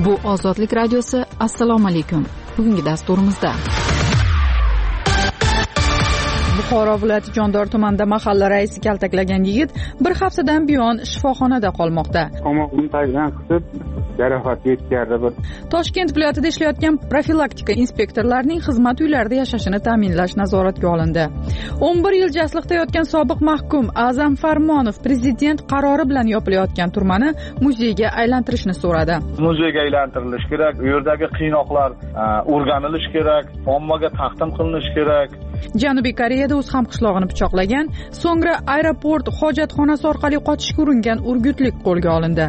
Bu Ozodlik radiosi. Assalomu alaykum. Bugungi dasturimizda Buxoro viloyati Jondor tumanida mahalla raisi kaltaklagan yigit bir haftadan buyon shifoxonada qolmoqda. Qamoqni tagidan qisib jarohat yetkazdi. Toshkent viloyatida ishlayotgan profilaktika inspektorlarining xizmat uylarida yashashini ta'minlash nazoratga olindi. 11 yil jasliqda yotgan sobiq mahkum A'zam Farmonov prezident qarori bilan yopilayotgan turmani muzeyga aylantirishni so'radi. Muzeyga aylantirilishi kerak, u yerdagi qiynoqlar o'rganilishi kerak, ommaga taqdim qilinishi kerak. Janubiy Koreyada o'z hamqishlog'ini pichoqlagan, so'ngra aeroport hojatxonasi orqali qochishga uringan urgutlik qo'lga olindi.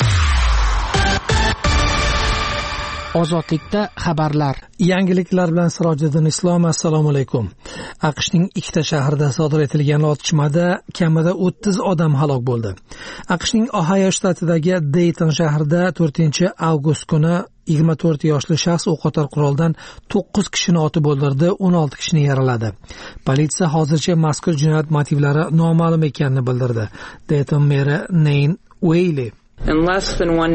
Ozodlikda xabarlar. Yangiliklar bilan Sirojiddin Islom. Assalomu alaykum. AQShning ikkita shahrida sodir etilgan otishmada kamida 30 odam halok bo'ldi. AQShning Ohio shtatidagi Dayton shahrida 4-avgust kuni 24 yoshli shaxs o'qotar quroldan 9 kishini otib o'ldirdi, 16 kishini yaraladi. Politsiya hozircha mazkur jinoyat motivlari noma'lum ekanini bildirdi. Dayton meri Neyn Whaley In less than 1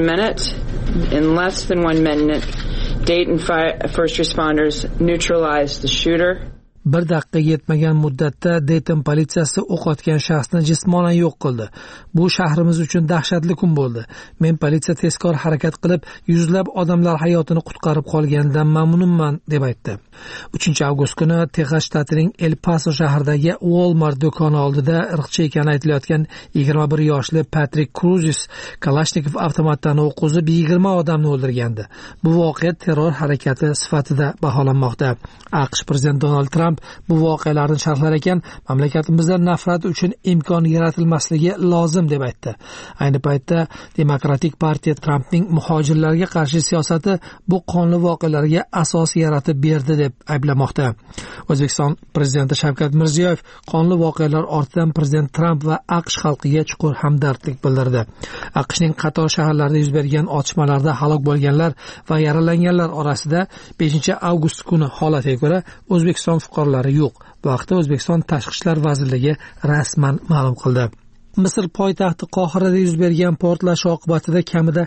minute, Dayton first responders neutralized the shooter. Bir daqiqa yetmagan muddatda Dayton politsiyasi o'q otgan shaxsni jismonan yo'q qildi. Bu shahrimiz uchun dahshatli kun bo'ldi. Men politsiya tezkor harakat qilib, yuzlab odamlar hayotini qutqarib qolganidan mamnunman, deb aytdi. 3-avgust kuni Texas shtatining El Paso shahridagi Walmart do'koni oldida irqchi ekani aytilayotgan 21 yoshli Patrick Cruzis Kalashnikov avtomatdan o'q uzib 20 odamni o'ldirgandi. Bu voqea terror harakati sifatida baholanmoqda. AQSh prezidenti Donald Trump bu voqealarni sharhlar ekan, mamlakatimizda nafrat uchun imkon yaratilmasligi lozim deb aytdi. Ayni paytda Demokratik partiya Trumpning muhojirlarga qarshi siyosati bu qonli voqealarga asos yaratib berdi deb ayblamoqda. O'zbekiston prezidenti Shavkat Mirziyoyev qonli voqealar ortidan prezident Trump va AQSh xalqiga chuqur hamdardlik bildirdi. AQShning qator shaharlarida yuz bergan otishmalarda halok bo'lganlar va yaralanganlar orasida 5-avgust kuni holatiga ko'ra O'zbekiston fuqarolari yo'q. Bu haqda O'zbekiston Tashqi ishlar vazirligi rasman ma'lum qildi. Misr poytaxti Qohirada yuz bergan portlash oqibatida kamida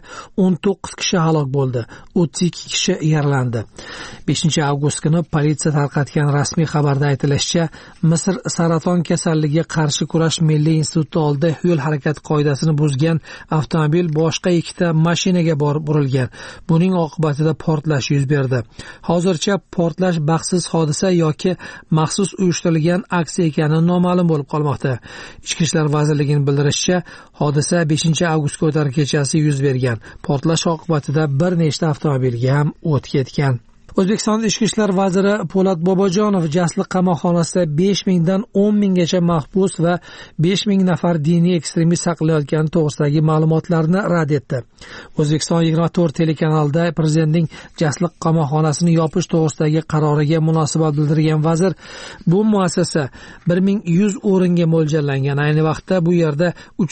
19 kishi halok bo'ldi, 32 kishi yaralandi. 5-avgust kuni politsiya tarqatgan rasmiy xabarda aytilishicha, Misr saraton kasalligiga qarshi kurash milliy instituti oldida yo'l harakati qoidasini buzgan avtomobil boshqa ikkita mashinaga borib urilgan. Buning oqibatida portlash yuz berdi. Hozircha portlash baxtsiz hodisa yoki maxsus uyushtirilgan aksiya ekani noma'lum bo'lib qolmoqda. Ichki ishlar vazirligining bildirishicha, hodisa 5-avgust kechasi yuz bergan. Portlash oqibatida bir nechta avtomobilga ham o't ketgan. O'zbekiston Ichki ishlar vaziri Po'lat Bobojonov Jasliq qamoqxonasida 5,000 dan 10,000 gacha mahbus va 5,000 nafar diniy ekstremist saqlayotgani to'g'risidagi ma'lumotlarni rad etdi. O'zbekiston 24 telekanalida prezidentning Jasliq qamoqxonasini yopish to'g'risidagi qaroriga munosabat bildirgan vazir, bu muassasa 1100 o'ringa mo'ljallangan. Ayni vaqtda bu yerda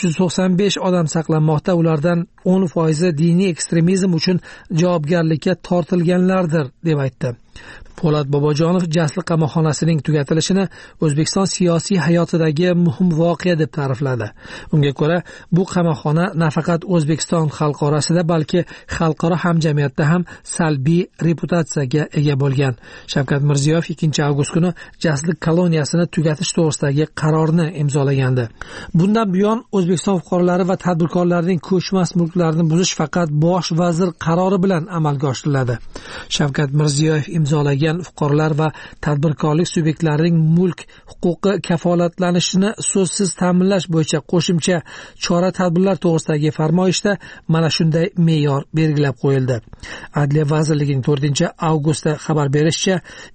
395 odam saqlanmoqda, ulardan 10% diniy ekstremizm uchun javobgarlikka tortilganlardir deb aytdi. Po'lat Bobojonov Jasliq qamoqxonasining tugatilishini O'zbekiston siyosiy hayotidagi muhim voqea deb ta'rifladi. Unga ko'ra, bu qamoqxona nafaqat O'zbekiston xalqi orasida, balki xalqaro hamjamiyatda ham salbiy reputatsiyaga ega bo'lgan. Shavkat Mirziyoyev 2-avgust kuni Jasliq koloniyasini tugatish to'g'risidagi qarorni imzolagandi. Bundan buyon O'zbekiston fuqarolari va tadbirkorlarining ko'chmas mulklarini buzish faqat bosh vazir qarori bilan amalga oshiriladi. Shavkat Mirziyoyev imzolagan fuqarolar va tadbirkorlik subyektlarining mulk huquqi kafolatlanishini so'zsiz ta'minlash bo'yicha qo'shimcha chora-tadbirlar to'g'risidagi farmoyishda mana shunday me'yor belgilab qo'yildi. Adliya vazirligining 4-avgustda xabar berishicha,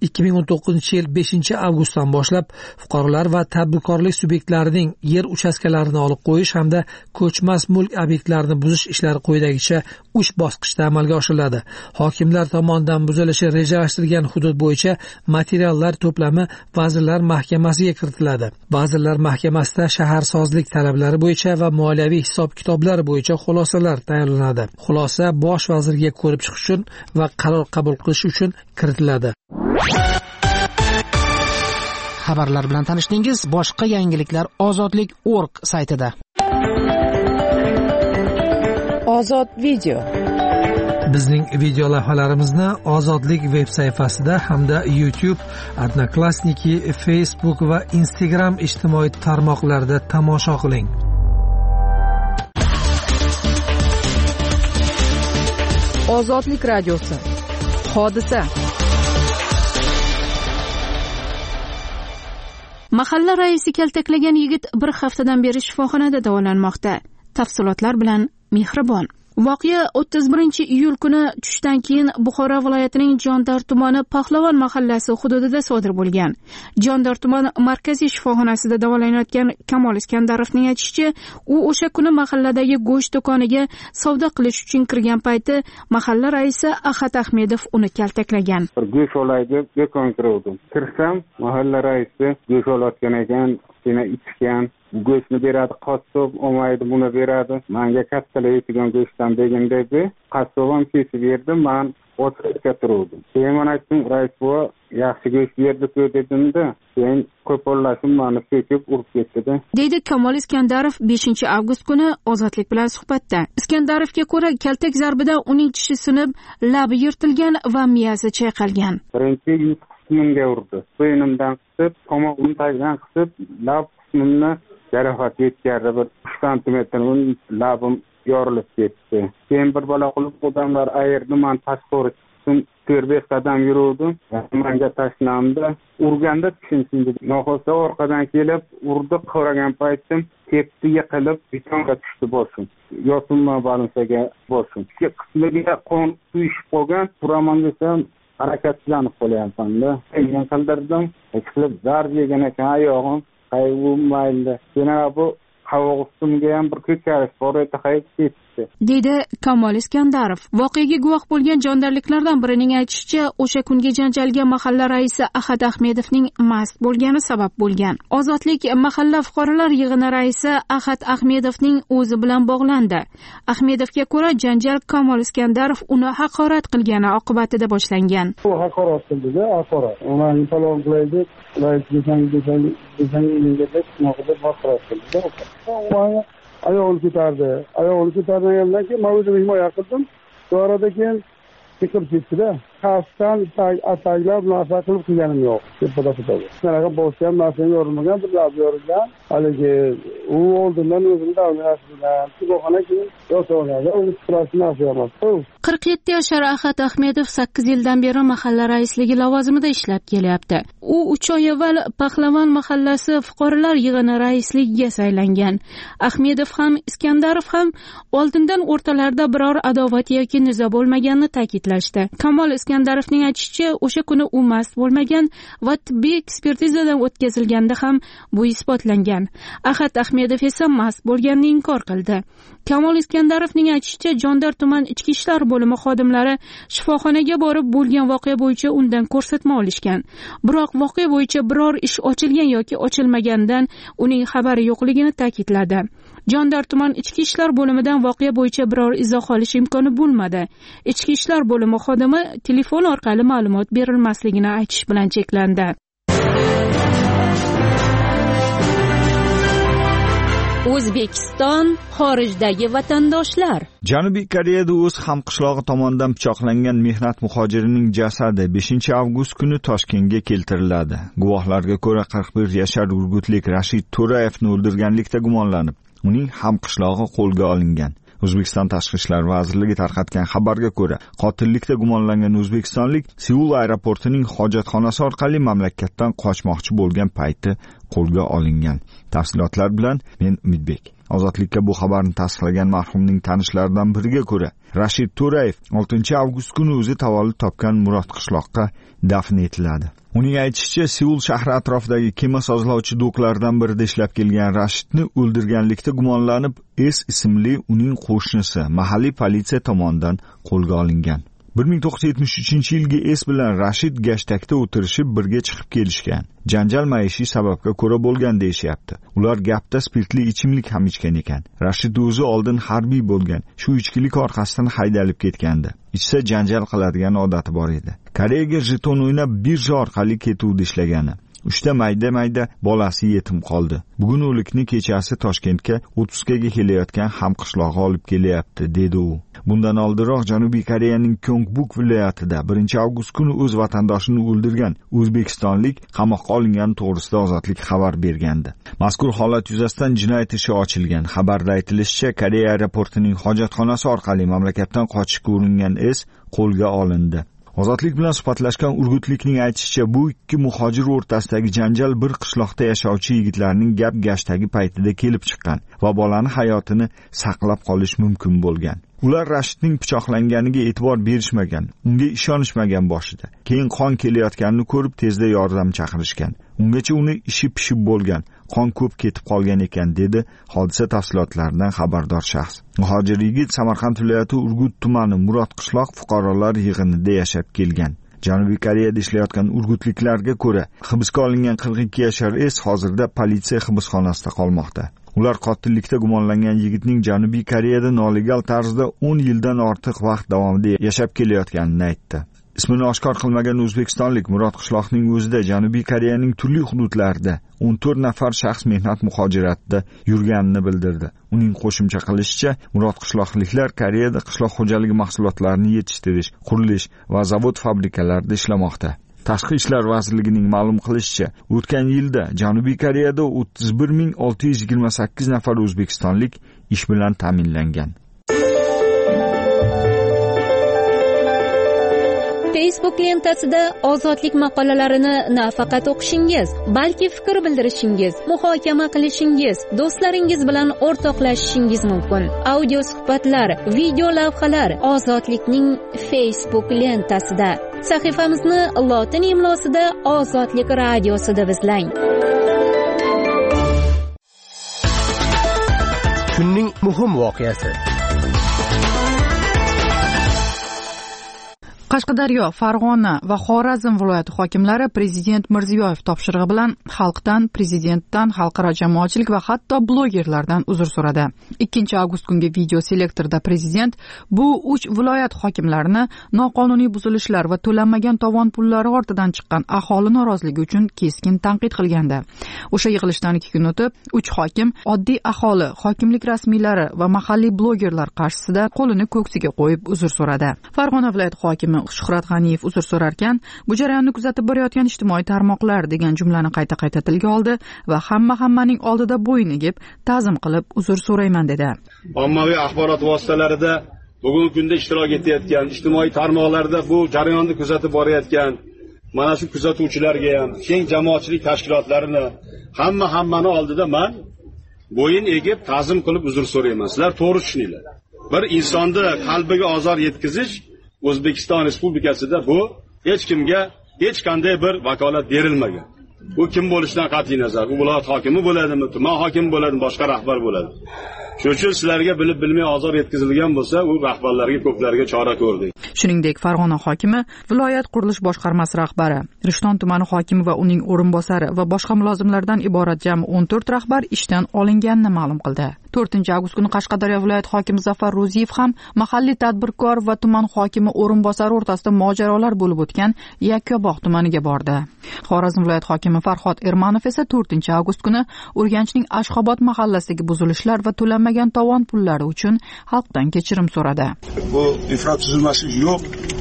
2019-yil 5-avgustdan boshlab fuqarolar va tadbirkorlik subyektlarining yer uchastkalarini olib qo'yish hamda ko'chmas mulk obyektlarini buzish ishlari quyidagicha 3 bosqichda amalga oshiriladi. Hokimlar tomonidan buzilishi rejalashtirilgan hudud bo'yicha materiallar to'plami Vazirlar Mahkamasiga kiritiladi. Vazirlar Mahkamasida shaharsozlik talablari bo'yicha va moliyaviy hisob-kitoblar bo'yicha xulosalar tayyorlanadi. Xulosa bosh vazirga ko'rib chiqish uchun va qaror qabul qilish uchun kiritiladi. Xabarlar bilan tanishdingiz. Boshqa yangiliklar ozodlik.org saytida. Ozod video. Bizning video lavhalarimizni Ozodlik veb sayfasida hamda YouTube, Odnoklassniki, Facebook va Instagram ijtimoiy tarmoqlarida tomosha qiling. Ozodlik radiosi. Hodisa. Mahalla raisi kaltaklagan yigit bir haftadan beri shifoxonada davolanmoqda. Tafsilotlar bilan Mehribon. Voqea 31-iyul kuni tushdan keyin Buxoro viloyatining Jondor tumani Pahlavon mahallasi hududida sodir bo'lgan. Jondor tumani markaziy shifoxonasida davolanayotgan Kamol Iskandarovning aytishicha, u o'sha kuni mahalladagi go'sht do'koniga savdo qilish uchun kirgan payti mahalla raisi Ahad Ahmedov uni kaltaklagan. Bir go'sht olay deb do'konga kirdim. Kirsam, mahalla raisi go'sht olayotgan ekan, yana ichgan. Go'shtni beradi, qassob olmaydi, buni beradi. Menga kattalar yetigan go'shtdan degan dedi. Qassob ham kesib berdi, men o'tirib turdim. Keyin men aytdim, rais bu yaxshi go'sht berdi-ku dedimda, keyin qo'pollashib meni so'kib urib ketdi. Deydi Kamol Iskandarov 5-avgust kuni Ozodlik bilan suhbatda. Iskandarovga ko'ra, kaltak zarbida uning tishi sinib, labi yirtilgan va miyasi chayqalgan. Birinchi yuz qismimga urdi. Bo'ynimdan qisib, tomog'imni tagidan qisib, lab qismimni jarohat yetkazdi. Bir 3 santimetr labim yorilib ketdi. Keyin bir balo qilib odamlar ayirdi, men tashqari chiqdim, 4-5 qadam yurdim. Menga tashlandi. Urganda tushundim. Noxosa orqadan kelib urdi, qo'ragan paytim tepdi, yiqilib betonga tushdi boshim. Yo'sinma balansaga boshim. Ikki qismiga qon quyishib qolgan. Turaman desam harakatlanib qolyapman-da. Men qildirdim. Qilib zarb yegan ekan oyog'im. Mayli. Yana bu havo ustimga ham bir ko'charish bor edi, qaytib ketdi. Deydi Kamol Iskandarov. Voqeaga guvoh bo'lgan jondorliklardan birining aytishicha, o'sha kungi janjalga mahalla raisi Ahad Ahmedovning mast bo'lgani sabab bo'lgan. Ozodlik mahalla fuqarolar yig'ini raisi Ahad Ahmedovning o'zi bilan bog'landi. Ahmedovga ko'ra, janjal Kamol Iskandarov uni haqorat qilgani oqibatida boshlangan. U haqorat qildi-da, haqorat. Uni salom qilaydi, rais desang ayol ketardi. Ayol ketargandan keyin men o'zim himoya qildim. Sonradan keyin chiqib ketdi-da. Xasdan ataklab narsa qilib qilganim yo'q. Tepada-tepada. Sanaqa boshqa narsa yo'rmagan, bir lab yo'rgan. Haligi u oldindan o'zini davlashtirgan. Shifoxona keyin yo'tog'ada u stressni narsa 47 yashar Ahad Ahmedov 8 yildan beri mahalla raisligi lavozimida ishlab kelyapti. U 3 oy avval Pahlavon mahallasi fuqarolar yig'ini raisligiga saylangan. Ahmedov ham Iskandarov ham oldindan o'rtalarida biror adovat yoki nizo bo'lmaganini ta'kidlashdi. Kamol Iskandarovning aytishicha, o'sha kuni u mast bo'lmagan va tibbiy ekspertizadan o'tkazilganda ham bu isbotlangan. Ahad Ahmedov esa mast bo'lganini inkor qildi. Kamol Iskandarovning aytishicha, Jondor tuman ichki ishlar bo'limi xodimlari shifoxonaga borib bo'lgan voqea bo'yicha undan ko'rsatma olishgan. Biroq voqea bo'yicha biror ish ochilgan yoki ochilmaganidan uning xabari yo'qligini ta'kidladi. Jondor tuman ichki ishlar bo'limidan voqea bo'yicha biror izoh olish imkoni bo'lmadi. Ichki ishlar bo'limi xodimi telefon orqali ma'lumot berilmasligini aytish bilan cheklandi. O'zbekiston xorijdagi vatandoshlar. Janubiy Koreyada o'z hamqishlog'i tomonidan pichoqlangan mehnat muhojirining jasadi 5-avgust kuni Toshkentga keltiriladi. Guvohlarga ko'ra 41 yashar urgutlik Rashid To'rayevni o'ldirganlikda gumonlanib, uning hamqishlog'i qo'lga olingan. O'zbekiston Tashqi ishlar vazirligi tarqatgan xabarga ko'ra, qotillikda gumonlangan o'zbekistonlik Seul aeroportining hojatxonasi orqali mamlakatdan qochmoqchi bo'lgan payti qo'lga olingan. Tafsilotlar bilan men Umidbek. Ozodlikka bu xabarni tasdiqlagan marhumning tanishlaridan biriga ko'ra, Rashid To'rayev 6-avgust kuni o'zi tavallud topgan Murod qishloqqa dafn etiladi. Uning aytishicha, Seul shahri atrofidagi kema sozlovchi doklardan birida ishlab kelgan Rashidni o'ldirganlikda gumonlanib, ismli uning qo'shnisi mahalliy politsiya tomonidan qo'lga olingan. 1973-yilgi bilan Rashid gashtakda o'tirishib birga chiqib kelishgan. Janjal maishiy sababga ko'ra bo'lgan deyishyapti. Ular gapda spirtli ichimlik ham ichgan ekan. Rashid o'zi oldin harbiy bo'lgan. Shu ichkilik orqasidan haydalib ketgandi. Ichsa janjal qiladigan odati bor edi. Koreyaga jeton o'ynab birja orqali ketuvda ishlagani. 3 mayda bolasi yetim qoldi. Bugun o'likni kechasi Toshkentga 30 ga kelayotgan hamqishlog'i olib kelyapti, dedi u. Bundan oldinroq Janubiy Koreyaning Kyongbuk viloyatida 1-avgust kuni o'z vatandoshini o'ldirgan o'zbekistonlik qamoqqa olingani to'g'risida Ozodlik xabar bergandi. Mazkur holat yuzasidan jinoyat ishi ochilgan. Xabarda aytilishicha, Koreya aeroportining hojatxonasi orqali mamlakatdan qochishga uringan qo'lga olindi. Ozodlik bilan suhbatlashgan urgutlikning aytishicha, bu ikki muhojir o'rtasidagi janjal bir qishloqda yashovchi yigitlarning gap-gashtagi paytida kelib chiqqan va bolani hayotini saqlab qolish mumkin bo'lgan. Ular Rashidning pichoqlanganiga e'tibor berishmagan, unga ishonishmagan boshida. Keyin qon kelayotganini ko'rib tezda yordam chaqirishgan. Ungacha uni ishi pishib bo'lgan, qon ko'p ketib qolgan ekan, dedi hodisa tafsilotlaridan xabardor shaxs. Muhojir yigit Samarqand viloyati Urgut tumani Murod qishloq fuqarolar yig'inida yashab kelgan. Janubiy Koreyada ishlayotgan urgutliklarga ko'ra, hibsga olingan 42 yashar hozirda politsiya hibsxonasida qolmoqda. Ular qotillikda gumonlangan yigitning Janubiy Koreyada nolegal tarzda 10 yildan ortiq vaqt davomida yashab kelayotganini aytdi. Ismini oshkor qilmagan o'zbekistonlik Murod qishloqning o'zida Janubiy Koreyaning turli hududlarida 14 nafar shaxs mehnat muhojiratida yurganini bildirdi. Uning qo'shimcha qilishicha, Murod qishloqliklar Koreyada qishloq xo'jaligi mahsulotlarini yetishtirish, qurilish va zavod fabrikalarida ishlamoqda. Tashqi ishlar vazirligining ma'lum qilishicha, o'tgan yilda Janubiy Koreyada 31628 nafar o'zbekistonlik ish bilan ta'minlangan. Facebook lentasida ozodlik maqolalarini nafaqat o'qishingiz, balki fikr bildirishingiz, muhokama qilishingiz, do'stlaringiz bilan o'rtoqlashishingiz mumkin. Audio suhbatlar, video lavhalar ozodlikning Facebook lentasida. Sahifamizni lotin imlosida Ozodlik radiosi deb izlang. Kunning muhim voqeasi. Qashqadaryo, Farg'ona va Xorazm viloyati hokimlari Prezident Mirziyoyev topshirig'i bilan xalqdan, prezidentdan, xalqaro jamoatchilik va hatto blogerlardan uzr so'radi. 2-avgust kungi video selektorda prezident bu 3 viloyat hokimlarini noqonuniy buzilishlar va to'lanmagan tovon pullari ortidan chiqqan aholi noroziligi uchun keskin tanqid qilgandi. O'sha yig'ilishdan 2 kun o'tib, 3 hokim oddiy aholi, hokimlik rasmiylari va mahalliy blogerlar qarshisida qo'lini ko'ksiga qo'yib uzr so'radi. Farg'ona viloyati hokimi Shuhrat G'aniyev uzr so'rarkan, bu jarayonni kuzatib borayotgan ijtimoiy tarmoqlar degan jumlani qayta tilga oldi va hammaning oldida bo'yin egib, ta'zim qilib uzr so'rayman dedi. Ommaviy axborot vositalarida bugungi kunda ishtirok etayotgan, ijtimoiy tarmoqlarda bu jarayonni kuzatib borayotgan mana shu kuzatuvchilarga ham, keng jamoatchilik tashkilotlarini hammani oldida men bo'yin egib, ta'zim qilib uzr so'rayman. Sizlar to'g'ri tushuninglar. Bir insonni qalbiga ozor yetkazish O'zbekiston Respublikasida bu hech kimga hech qanday bir vakolat berilmagan. Bu kim bo'lishidan qat'iy nazar, u viloyat hokimi bo'ladimi, tuman hokimi bo'ladimi, boshqa rahbar bo'ladi. Shuning uchun sizlarga bilib-bilmay ozor yetkazilgan bo'lsa, u rahbarlarga ko'plarga chora ko'rdik. Shuningdek, Farg'ona hokimi, viloyat qurilish boshqarmasi rahbari, Rishton tumani hokimi va uning o'rinbosari va boshqa mulozimlardan iborat jami 14 rahbar ishdan olinganini ma'lum qildi. 4-avgust kuni Qashqadaryo viloyat hokimi Zafar Ro'ziyev ham mahalliy tadbirkor va tuman hokimi o'rinbosari o'rtasida mojarolar bo'lib o'tgan Yakkabog' tumaniga bordi. Xorazm viloyat hokimi Farhod Ermanov esa 4-avgust kuni Urganchning Ashxobod mahallasidagi buzilishlar va to'lanmagan tovon pullari uchun xalqdan kechirim so'radi. Bu infratuzilmasi yo'q,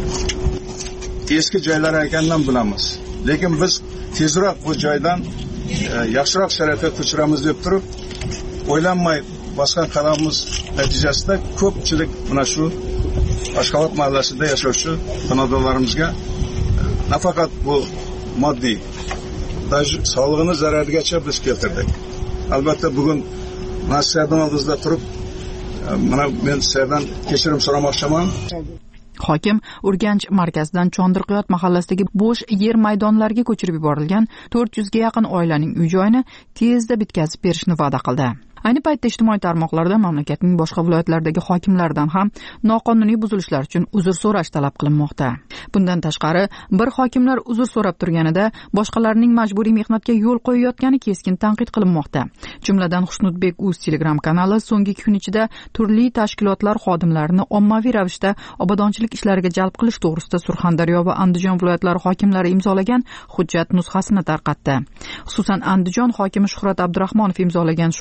eski joylar ekandan bilamiz. Lekin biz tezroq bu joydan yaxshiroq sharoitga ko'chiramiz deb turib, o'ylanmay bosgan qadamimiz natijasida ko'pchilik mana shu Ashxobod mahallasida yashovchi xonadonlarimizga nafaqat bu moddiy, sog'lig'ini zararigacha biz keltirdik. Albatta bugun mana sizlarning oldingizda turib, mana men sizlardan kechirim so'ramoqchiman. Hokim Urganch markazidan Chondirqiyot mahallasidagi bo'sh yer maydonlariga ko'chirib yuborilgan 400 ga yaqin oilaning uy-joyini tezda bitkazib berishni va'da qildi. Ayni paytda ijtimoiy tarmoqlarda mamlakatning boshqa viloyatlaridagi hokimlardan ham noqonuniy buzilishlar uchun uzr so'rash talab qilinmoqda. Bundan tashqari, bir hokimlar uzr so'rab turganida boshqalarning majburiy mehnatga yo'l qo'yayotgani keskin tanqid qilinmoqda. Jumladan Xushnudbek Uz Telegram kanali so'nggi kun ichida turli tashkilotlar xodimlarini ommaviy ravishda obodonchilik ishlariga jalb qilish to'g'risida Surxondaryo va Andijon viloyatlari hokimlari imzolagan hujjat nusxasini tarqatdi. Xususan, Andijon hokimi Shuhrat Abdurahmonov imzolagan shoshilinch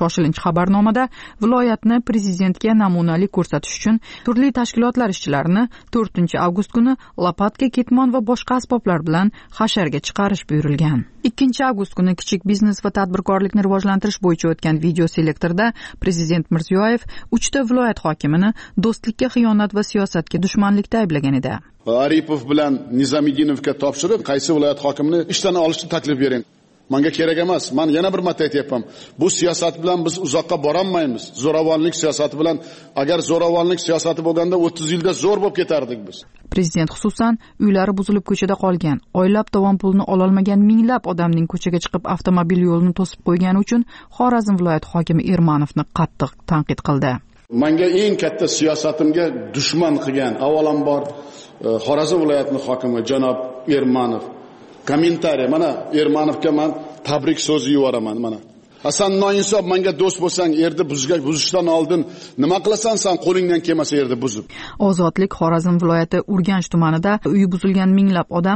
xabarnomada viloyatni prezidentga namunali ko'rsatish uchun turli tashkilotlar ishchilarini 4 avgust kuni lopatka, ketmon va boshqa asboblar bilan hasharga chiqarish buyurilgan. 2 avgust kuni kichik biznes va tadbirkorlikni rivojlantirish bo'yicha o'tgan video selektorda prezident Mirziyoyev 3 ta viloyat hokimini do'stlikka xiyonat va siyosatga dushmanlikda ayblagan edi. Aripov bilan Nizamiddinovga topshirib, qaysi viloyat hokimini ishdan olishni taklif bering. Menga kerak emas. Men yana bir marta aytayapman. Bu siyosat bilan biz uzoqqa bora olmaymiz. Zo'ravonlik siyosati bilan, agar zo'ravonlik siyosati bo'lganda 30 yilda zo'r bo'lib ketardik biz. Prezident xususan uylari buzilib ko'chada qolgan, oylab tovon pulini ololmagan minglab odamning ko'chaga chiqib avtomobil yo'lini to'sib qo'ygani uchun Xorazm viloyat hokimi Ermanovni qattiq tanqid qildi. Menga eng katta siyosatimga dushman qilgan avvalambor Xorazm viloyatining hokimi janob Ermanov. Kommentariy, mana Ermanovga men tabrik so'zi yuboraman mana. Hasan noinsof, menga do'st bo'lsang, yerda buzishdan oldin nima qilasan sen qo'lingdan kelmasa yerda buzib. Ozodlik Xorazm viloyati Urganch tumanida uyi buzilgan minglab odam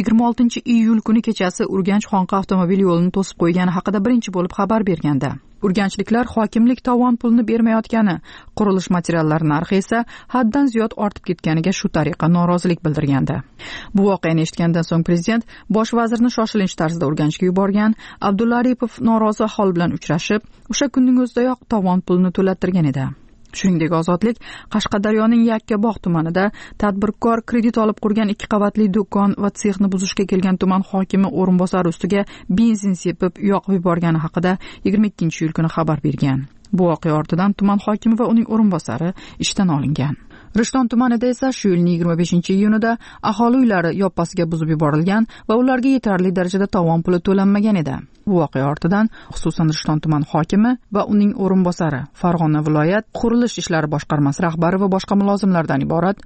26-iyul kuni kechasi Urganch Xonqa avtomobil yo'lini to'sib qo'ygani haqida birinchi bo'lib xabar berganda, urganchliklar hokimlik tovon pulni bermayotgani, qurilish materiallari narxi esa haddan ziyod ortib ketganiga shu tariqa norozilik bildirgandi. Bu voqeani eshitgandan so'ng prezident bosh vazirni shoshilinch tarzda Urganchga yuborgan. Abdulla Aripov norozi aholi bilan uchrashib, o'sha kunning o'zidayoq tovon pulni to'lattirgan edi. Shuningdek, Ozodlik Qashqadaryoning Yakkabog' tumanida tadbirkor kredit olib qurgan 2 qavatli do'kon va sexni buzishga kelgan tuman hokimi o'rinbosari ustiga benzin sepib yoqib yuborgani haqida 22-iyul kuni xabar bergan. Bu voqea ortidan tuman hokimi va uning o'rinbosari ishdan olingan. Rishton tumanida esa shu yilning 25-iyunida aholi uylari yoppasiga buzib yuborilgan va ularga yetarli darajada tovon puli to'lanmagan edi. Bu voqea ortidan xususan Rishton tuman hokimi va uning o'rinbosari, Farg'ona viloyat qurilish ishlari boshqarmasi rahbari va boshqa mulozimlardan iborat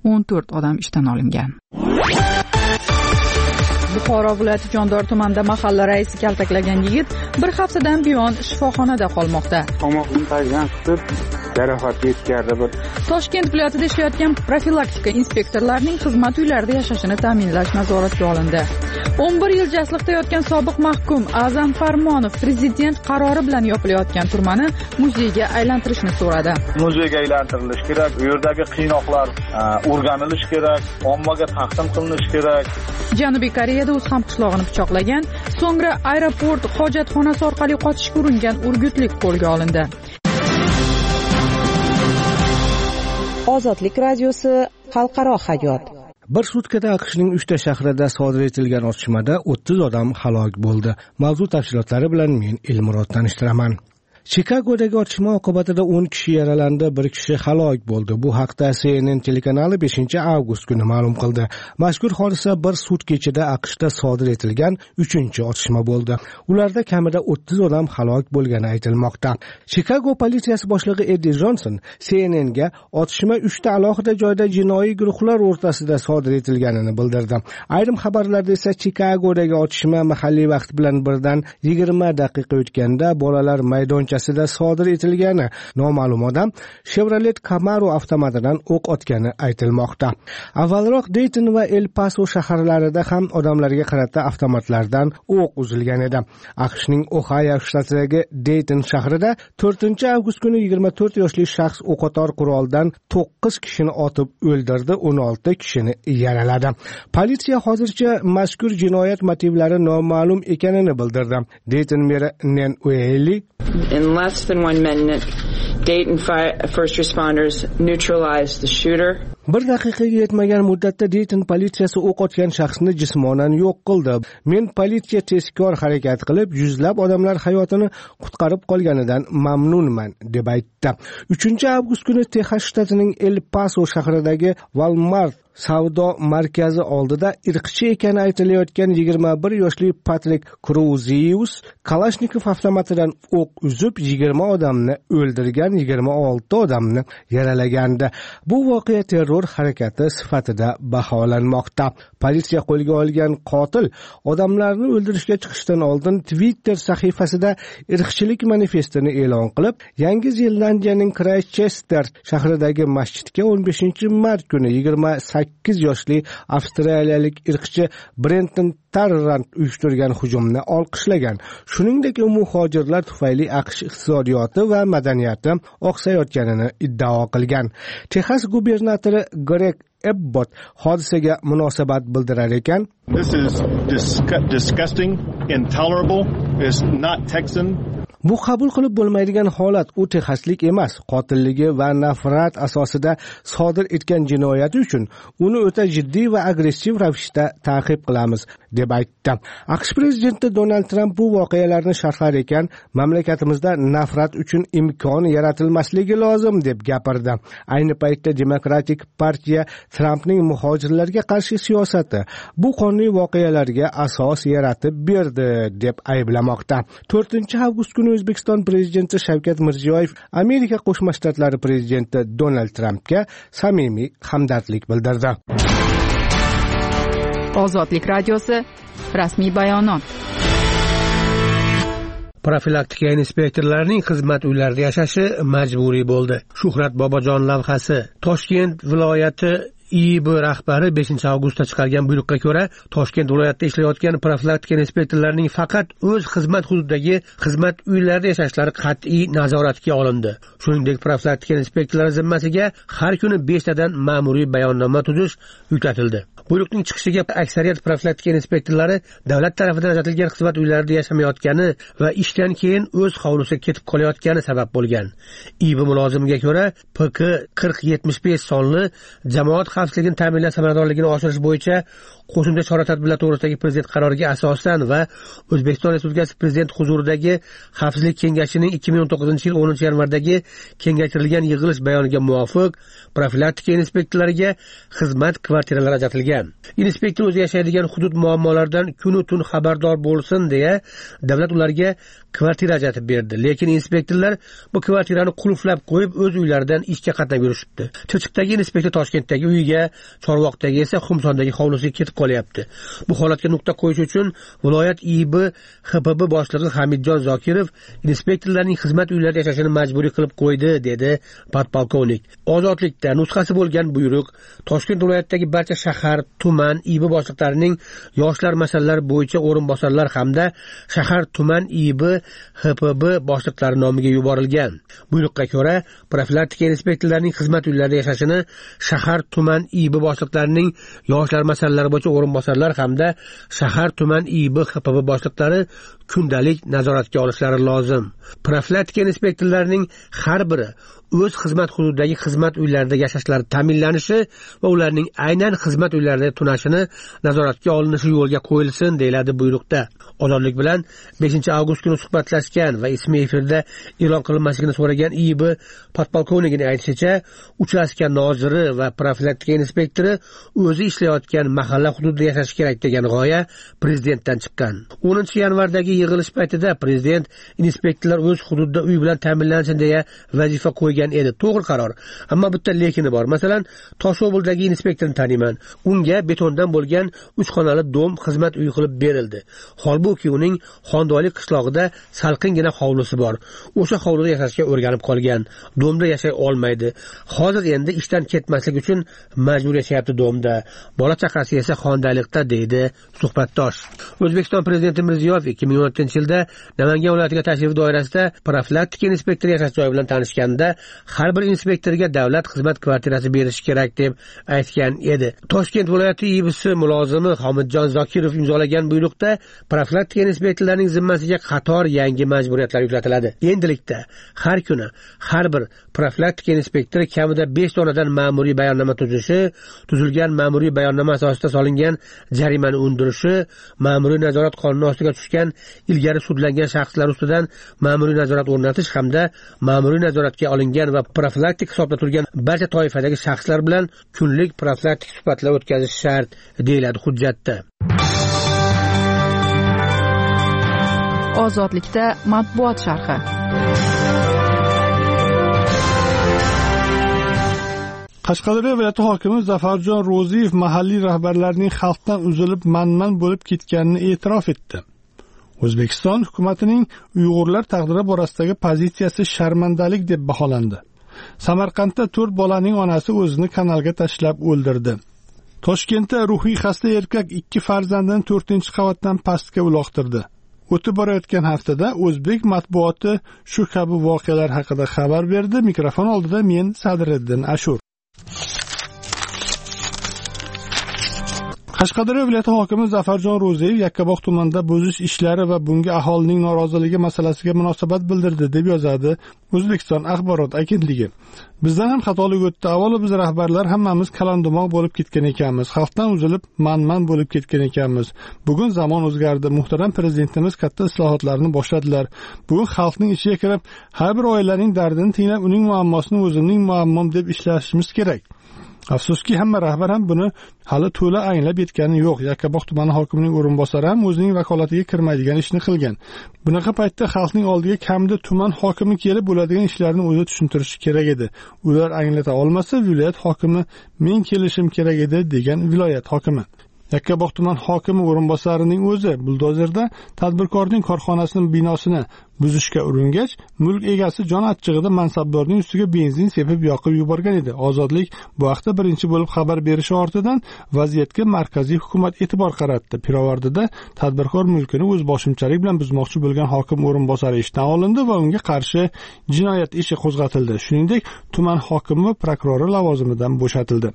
14 odam ishdan olingan. Buxoro viloyati Jondor tumanida mahalla raisi kaltaklagan yigit bir haftadan buyon shifoxonada qolmoqda. Tomog'im tagidan qisib, jarohat yetkazdi. Toshkent viloyatida ishlayotgan profilaktika inspektorlarining xizmat uylarida yashashini ta'minlash nazoratga olindi. 11 yil jasliqda yotgan sobiq mahkum Azam Farmonov prezident qarori bilan yopilayotgan turmani muzeyga aylantirishni so'radi. Muzeyga aylantirilish kerak, u yerdagi qiynoqlar o'rganilish kerak, ommaga taqdim qilinish kerak. Janubiy Koreyada o'z hamqishlog'ini pichoqlagan, so'ngra aeroport hojatxonasi orqali qochishga uringan urgutlik qo'lga olindi. Ozodlik radiosi xalqaro hayot. Bir sutkada AQShning 3 ta shahrida sodir etilgan otishmada 30 odam halok bo'ldi. Mavzu tafsilotlari bilan men Elmurod tanishtiraman. Chikagodagi otishma oqibatida 10 kishi yaralandi, 1 kishi halok bo'ldi. Bu haqda CNN telekanali 5-avgust kuni ma'lum qildi. Mazkur hodisa bir sutka ichida AQShda sodir etilgan 3-otishma bo'ldi. Ularda kamida 30 odam halok bo'lgani aytilmoqda. Chicago politsiyasi boshlig'i Eddie Johnson CNNga otishma 3 ta alohida joyda jinoiy guruhlar o'rtasida sodir etilganini bildirdi. Ayrim xabarlarda esa Chicagodagi otishma mahalliy vaqt bilan birdan 20 daqiqa o'tganda bolalar maydonchasida sodir etilgani, noma'lum odam Chevrolet Camaro avtomatidan o'q otgani aytilmoqda. Avvalroq Dayton va El Paso shaharlarida ham odamlarga qarata avtomatlardan o'q uzilgan edi. AQShning Ohio shtatidagi Dayton shahrida 4-avgust kuni 24 yoshli shaxs o'qotar quroldan 9 kishini otib o'ldirdi, 16 kishini yaraladi. Politsiya hozircha mazkur jinoyat motivlari noma'lum ekanini bildirdi. Dayton meri Nan Ueli In less than 1 minute, Dayton first responders neutralized the shooter. Bir daqiqaga yetmagan muddatda Dayton politsiyasi o'q otgan shaxsni jismonan yo'q qildi. Men politsiya tezkor harakat qilib, yuzlab odamlar hayotini qutqarib qolganidan mamnunman, deb aytdi. 3-avgust kuni Texas shtatining El Paso shahridagi Walmart savdo markazi oldida irqchi ekani aytilayotgan 21 yoshli Patrick Cruzius Kalashnikov avtomatidan o'q uzib 20 odamni o'ldirgan, 26 odamni yaralagandi. Bu voqea terror harakati sifatida baholanmoqda. Politsiya qo'lga olgan qotil odamlarni o'ldirishga chiqishdan oldin Twitter sahifasida irqchilik manifestini e'lon qilib, Yangi Zelandiyaning Christchester shahridagi masjidga 15-mart kuni 28 8 yoshli avstraliyalik irqchi Brenton Tarrant uyushtirgan hujumni olqishlagan. Shuningdek, u muhojirlar tufayli AQSh iqtisodiyoti va madaniyati oqsayotganini iddao qilgan. Texas gubernatori Greg Abbott hodisaga munosabat bildirar ekan. This is disgusting, intolerable. It's not Texan. Bu qabul qilib bo'lmaydigan holat. U texaslik emas, qotilligi va nafrat asosida sodir etgan jinoyati uchun uni o'ta jiddiy va agressiv ravishda ta'qib qilamiz, deb aytdi. AQSh prezidenti Donald Trump bu voqealarni sharhlar ekan, mamlakatimizda nafrat uchun imkon yaratilmasligi lozim deb gapirdi. Ayni paytda Demokratik partiya Trumpning muhojirlarga qarshi siyosati bu qonli voqealarga asos yaratib berdi deb ayblamoqda. 4-avgust kuni O'zbekiston prezidenti Shavkat Mirziyoyev Amerika Qo'shma Shtatlari prezidenti Donald Trampga samimiy hamdardlik bildirdi. Ozodlik radiosi rasmiy bayonot. Profilaktika inspektorlarining xizmat uylarida yashashi majburiy bo'ldi. Shuhrat Bobojon lavhasi. Toshkent viloyati IIB rahbari 5-avgustda chiqargan buyruqqa ko'ra, Toshkent viloyatida ishlayotgan profilaktika inspektorlarining faqat o'z xizmat hududidagi xizmat uylarida yashashlari qat'iy nazoratga olindi. Shuningdek, profilaktika inspektorlari zimmasiga har kuni 5 tadan ma'muriy bayonnoma tuzish yuklatildi. Buyruqning chiqishiga aksariyat profilaktika inspektorlari davlat tomonidan ajratilgan xizmat uylarida yashamayotgani va ishdan keyin o'z hovlisiga ketib qolayotgani sabab bo'lgan. IIB mulozimiga ko'ra, PK 4075 sonli jamoat xavfsizligini ta'minlash samaradorligini oshirish bo'yicha qo'shimcha chora-tadbirlar to'g'risidagi prezident qaroriga asosan va O'zbekiston Respublikasi prezident huzuridagi Xavfsizlik kengashining 2019-yil 10-yanvardagi kengaytirilgan yig'ilish bayoniga muvofiq profilaktika inspektorlariga xizmat kvartiralari ajratilgan. Inspektor o'zi yashaydigan hudud muammolaridan kun-u tun xabardor bo'lsin deya davlat ularga kvartira ajratib berdi. Lekin inspektorlar bu kvartirani qulflab qo'yib o'z uylaridan ishga qatnab yurishibdi. Chirchiqdagi inspektor Toshkentdagi uyiga, Chorvoqdagi esa Xumsondagi hovlisiga ketib qolyapti. Bu holatga nuqta qo'yish uchun viloyat IIB XPB boshlig'i Hamidjon Zokirov inspektorlarning xizmat uylarida yashashini majburiy qilib qo'ydi, dedi podpolkovnik. Ozodlikda nusxasi bo'lgan buyruq Toshkent viloyatidagi barcha shahar, tuman IIB boshliqlarining yoshlar masalalari bo'yicha o'rinbosarlar hamda shahar, tuman IIB XPB boshliqlari nomiga yuborilgan. Buyruqqa ko'ra, profilaktika inspektorlarining xizmat uylarida yashashini shahar, tuman IIB boshliqlarining yoshlar masalalari bo'yicha o'rinbosarlar hamda shahar, tuman IIB XPB boshliqlari kundalik nazoratga olishlari lozim. Profilaktika inspektorlarining har biri o'z xizmat hududidagi xizmat uylarida yashashlari ta'minlanishi va ularning aynan xizmat uylarida tunashini nazoratga olinishi yo'lga qo'yilsin, deyiladi buyruqda. Ozodlik bilan 5-avgust kuni suhbatlashgan va ismi efirda e'lon qilinmasligini so'ragan IIB podpolkovnigining aytishicha, uchastka noziri va profilaktika inspektori o'zi ishlayotgan mahalla hududida yashashi kerak degan g'oya prezidentdan chiqqan. 10-yanvardagi yig'ilish paytida prezident inspektorlar o'z hududida uy bilan ta'minlansin deya vazifa qo'ygan edi. To'g'ri qaror. Ammo bitta lekini bor. Masalan, Toshobuldagi inspektorni taniman. Unga betondan bo'lgan 3 xonali dom xizmat uyi qilib berildi. Holbuki uning Xondoylik qishlog'ida salqingina hovlisi bor. O'sha hovlida yashashga o'rganib qolgan. Domda yashay olmaydi. Hozir endi ishdan ketmaslik uchun majbur yashayapti domda. Bola chaqasi esa Xondoylikda, deydi suhbatdosh. O'zbekiston prezidenti Mirziyoyev 2017-yilda Namangan viloyatiga tashrif doirasida profilaktika inspektori yashash joyi bilan tanishganda har bir inspektorga davlat xizmat kvartirasi berish kerak deb aytgan edi. Toshkent viloyati IIBsi mulozimi Hamidjon Zokirov imzolagan buyruqda profilaktika inspektorlarining zimmasiga qator yangi majburiyatlar yuklatiladi. Endilikda har kuni har bir profilaktika inspektori kamida 5 donadan ma'muriy bayonnoma tuzishi, tuzilgan ma'muriy bayonnoma asosida solingan jarimani undirishi, ma'muriy nazorat qonuni ostiga tushgan ilgari sudlangan shaxslar ustidan ma'muriy nazorat o'rnatish hamda ma'muriy nazoratga olingan va profilaktik hisobda turgan barcha toifadagi shaxslar bilan kunlik profilaktik suhbatlar o'tkazish shart, deyiladi hujjatda. Ozodlikda matbuot sharhi. Qashqadaryo viloyati hokimi Zafarjon Ro'ziyev mahalliy rahbarlarning xalqdan uzilib manman bo'lib ketganini e'tirof etdi. O'zbekiston hukumatining Uyg'urlar taqdiri borasidagi pozitsiyasi sharmandalik deb baholandi. Samarqandda 4 bolaning onasi o'zini kanalga tashlab o'ldirdi. Toshkentda ruhiy xasta erkak 2 farzandini 4-qavatdan pastga uloqtirdi. O'tib borayotgan haftada o'zbek matbuoti shu kabi voqealar haqida xabar berdi. Mikrofon oldida men Sadriddin Ashur. Qashqadaryo viloyati hokimi Zafarjon Ro'ziyev Yakkabog' tumanida buzish ishlari va bunga aholining noroziligi masalasiga munosabat bildirdi deb yozadi O'zbekiston axborot agentligi. Bizdan ham xatolik o'tdi. Avvalo biz rahbarlar hammamiz kalandumoq bo'lib ketgan ekanmiz. Xalqdan uzilib man-man bo'lib ketgan ekanmiz. Bugun zamon o'zgardi. Muhtaram prezidentimiz katta islohotlarni boshladilar. Bugun xalqning ichiga kirib, har bir oilaning dardini tinglab, uning muammosini o'zimning muammom deb ishlashimiz kerak. Afsuski hamma rahbar ham buni hali to'la anglab yetgani yo'q. Yakkabog' tumani hokimining o'rinbosari ham o'zining vakolatiga kirmaydigan ishni qilgan. Bunaqa paytda xalqning oldiga kamida tuman hokimi kelib bo'ladigan ishlarni o'zi tushuntirishi kerak edi. Ular anglata olmasa, viloyat hokimi men kelishim kerak edi degan viloyat hokimi. Yakkabog' tuman hokimi o'rinbosarining o'zi buldozerda tadbirkorning korxonasining binosini buzishga uringach, mulk egasi jon achchig'ida mansabdorning ustiga benzin sepib yoqib yuborgan edi. Ozodlik bu haqda birinchi bo'lib xabar berishi ortidan vaziyatga markaziy hukumat e'tibor qaratdi. Pirovardida tadbirkor mulkini o'z boshimchalik bilan buzmoqchi bo'lgan hokim o'rinbosari ishdan olindi va unga qarshi jinoyat ishi qo'zg'atildi. Shuningdek, tuman hokimi va prokurori lavozimidan bo'shatildi.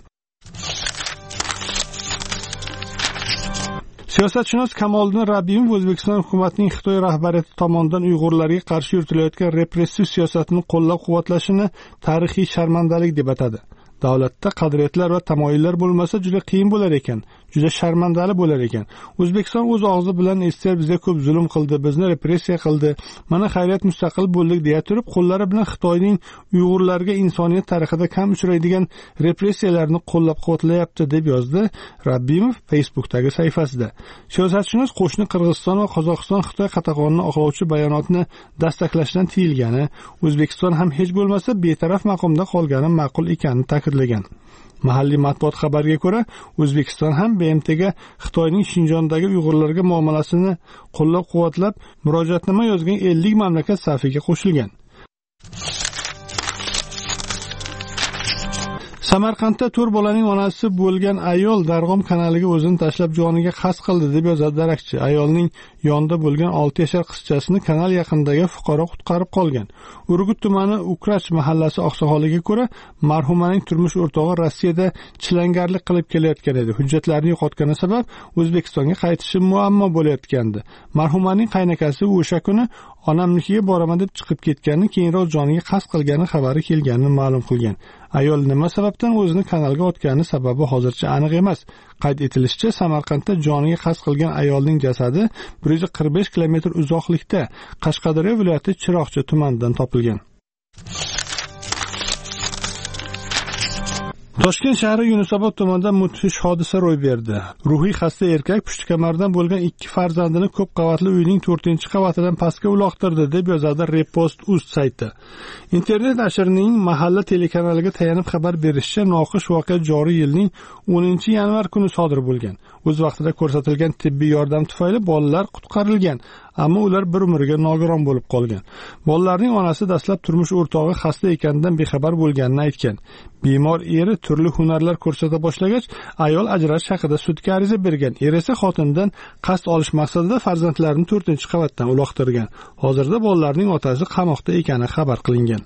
Siyosatshunos Kamoliddin Rabbimov O'zbekiston hukumatining Xitoy rahbariyati tomonidan Uyg'urlarga qarshi yuritilayotgan repressiv siyosatini qo'llab-quvvatlashini tarixiy sharmandalik deb atadi. Davlatda qadriyatlar va tamoyillar bo'lmasa juda qiyin bo'lar ekan, juda sharmandali bo'lar ekan. O'zbekiston o'z og'zi bilan ester bizga ko'p zulm qildi, bizni repressiya qildi. Mana xayriyat mustaqil bo'ldik deya turib, qo'llari bilan Xitoyning Uyg'urlarga insoniyat tarixida kam uchraydigan repressiyalarni qo'llab-quvvatlayapti deb yozdi Rabbimov Facebookdagi sahifasida. Siyosatshunos qo'shni Qirg'iziston va Qozog'iston Xitoy qatag'onini oqlovchi bayonotni dastaklashdan tiyilgani, O'zbekiston ham hech bo'lmasa betaraf maqomda qolgani ma'qul ekanini ta'kidlagan. Mahalliy matbuot xabariga ko'ra, O'zbekiston ham BMTga Xitoyning Shinjondagi Uyg'urlarga muomalasini qo'llab-quvvatlab murojaatnoma yozgan 50 mamlakat safiga qo'shilgan. Samarqandda 4 bolaning onasi bo'lgan ayol Darg'om kanaliga o'zini tashlab joniga qasd qildi deb yozadi darakchi. Ayolning yonida bo'lgan 6 yashar qizchasini kanal yaqinidagi fuqaro qutqarib qolgan. Urgut tumani Ukrach mahallasi oqsoqoliga ko'ra, marhumaning turmush o'rtog'i Rossiyada chilangarlik qilib kelayotgan edi. Hujjatlarini yo'qotgani sabab O'zbekistonga qaytishi muammo bo'layotgandi. Marhumaning qaynakasi o'sha kuni onamnikiga boraman deb chiqib ketganini, keyinroq joniga qasd qilgani xabari kelganini ma'lum qilgan. Ayol nima sababdan o'zini kanalga otgani sababi hozircha aniq emas. Qayd etilishicha, Samarqandda joniga qasd qilgan ayolning jasadi 145 kilometr uzoqlikda Qashqadaryo viloyati Chiroqchi tumanidan topilgan. Toshkent shahri Yunusobod tumanida mudhish hodisa ro'y berdi. Ruhiy xasta erkak pushtikamaridan bo'lgan 2 farzandini ko'p qavatli uyning 4-qavatidan pastga uloqtirdi deb yozadi Repost.uz sayti. Internet nashrining mahalla telekanaliga tayanib xabar berishicha, noxush voqea joriy yilning 10-yanvar kuni sodir bo'lgan. O'z vaqtida ko'rsatilgan tibbiy yordam tufayli bolalar qutqarilgan, ammo ular bir umrga nogiron bo'lib qolgan. Bolalarning onasi dastlab turmush o'rtog'i xasta ekanidan bexabar bo'lganini aytgan. Bemor eri turli hunarlar ko'rsata boshlagach, ayol ajrashish haqida sudga ariza bergan. Er esa xotinidan qasd olish maqsadida farzandlarini 4-qavatdan uloqtirgan. Hozirda bolalarning otasi qamoqda ekani xabar qilingan.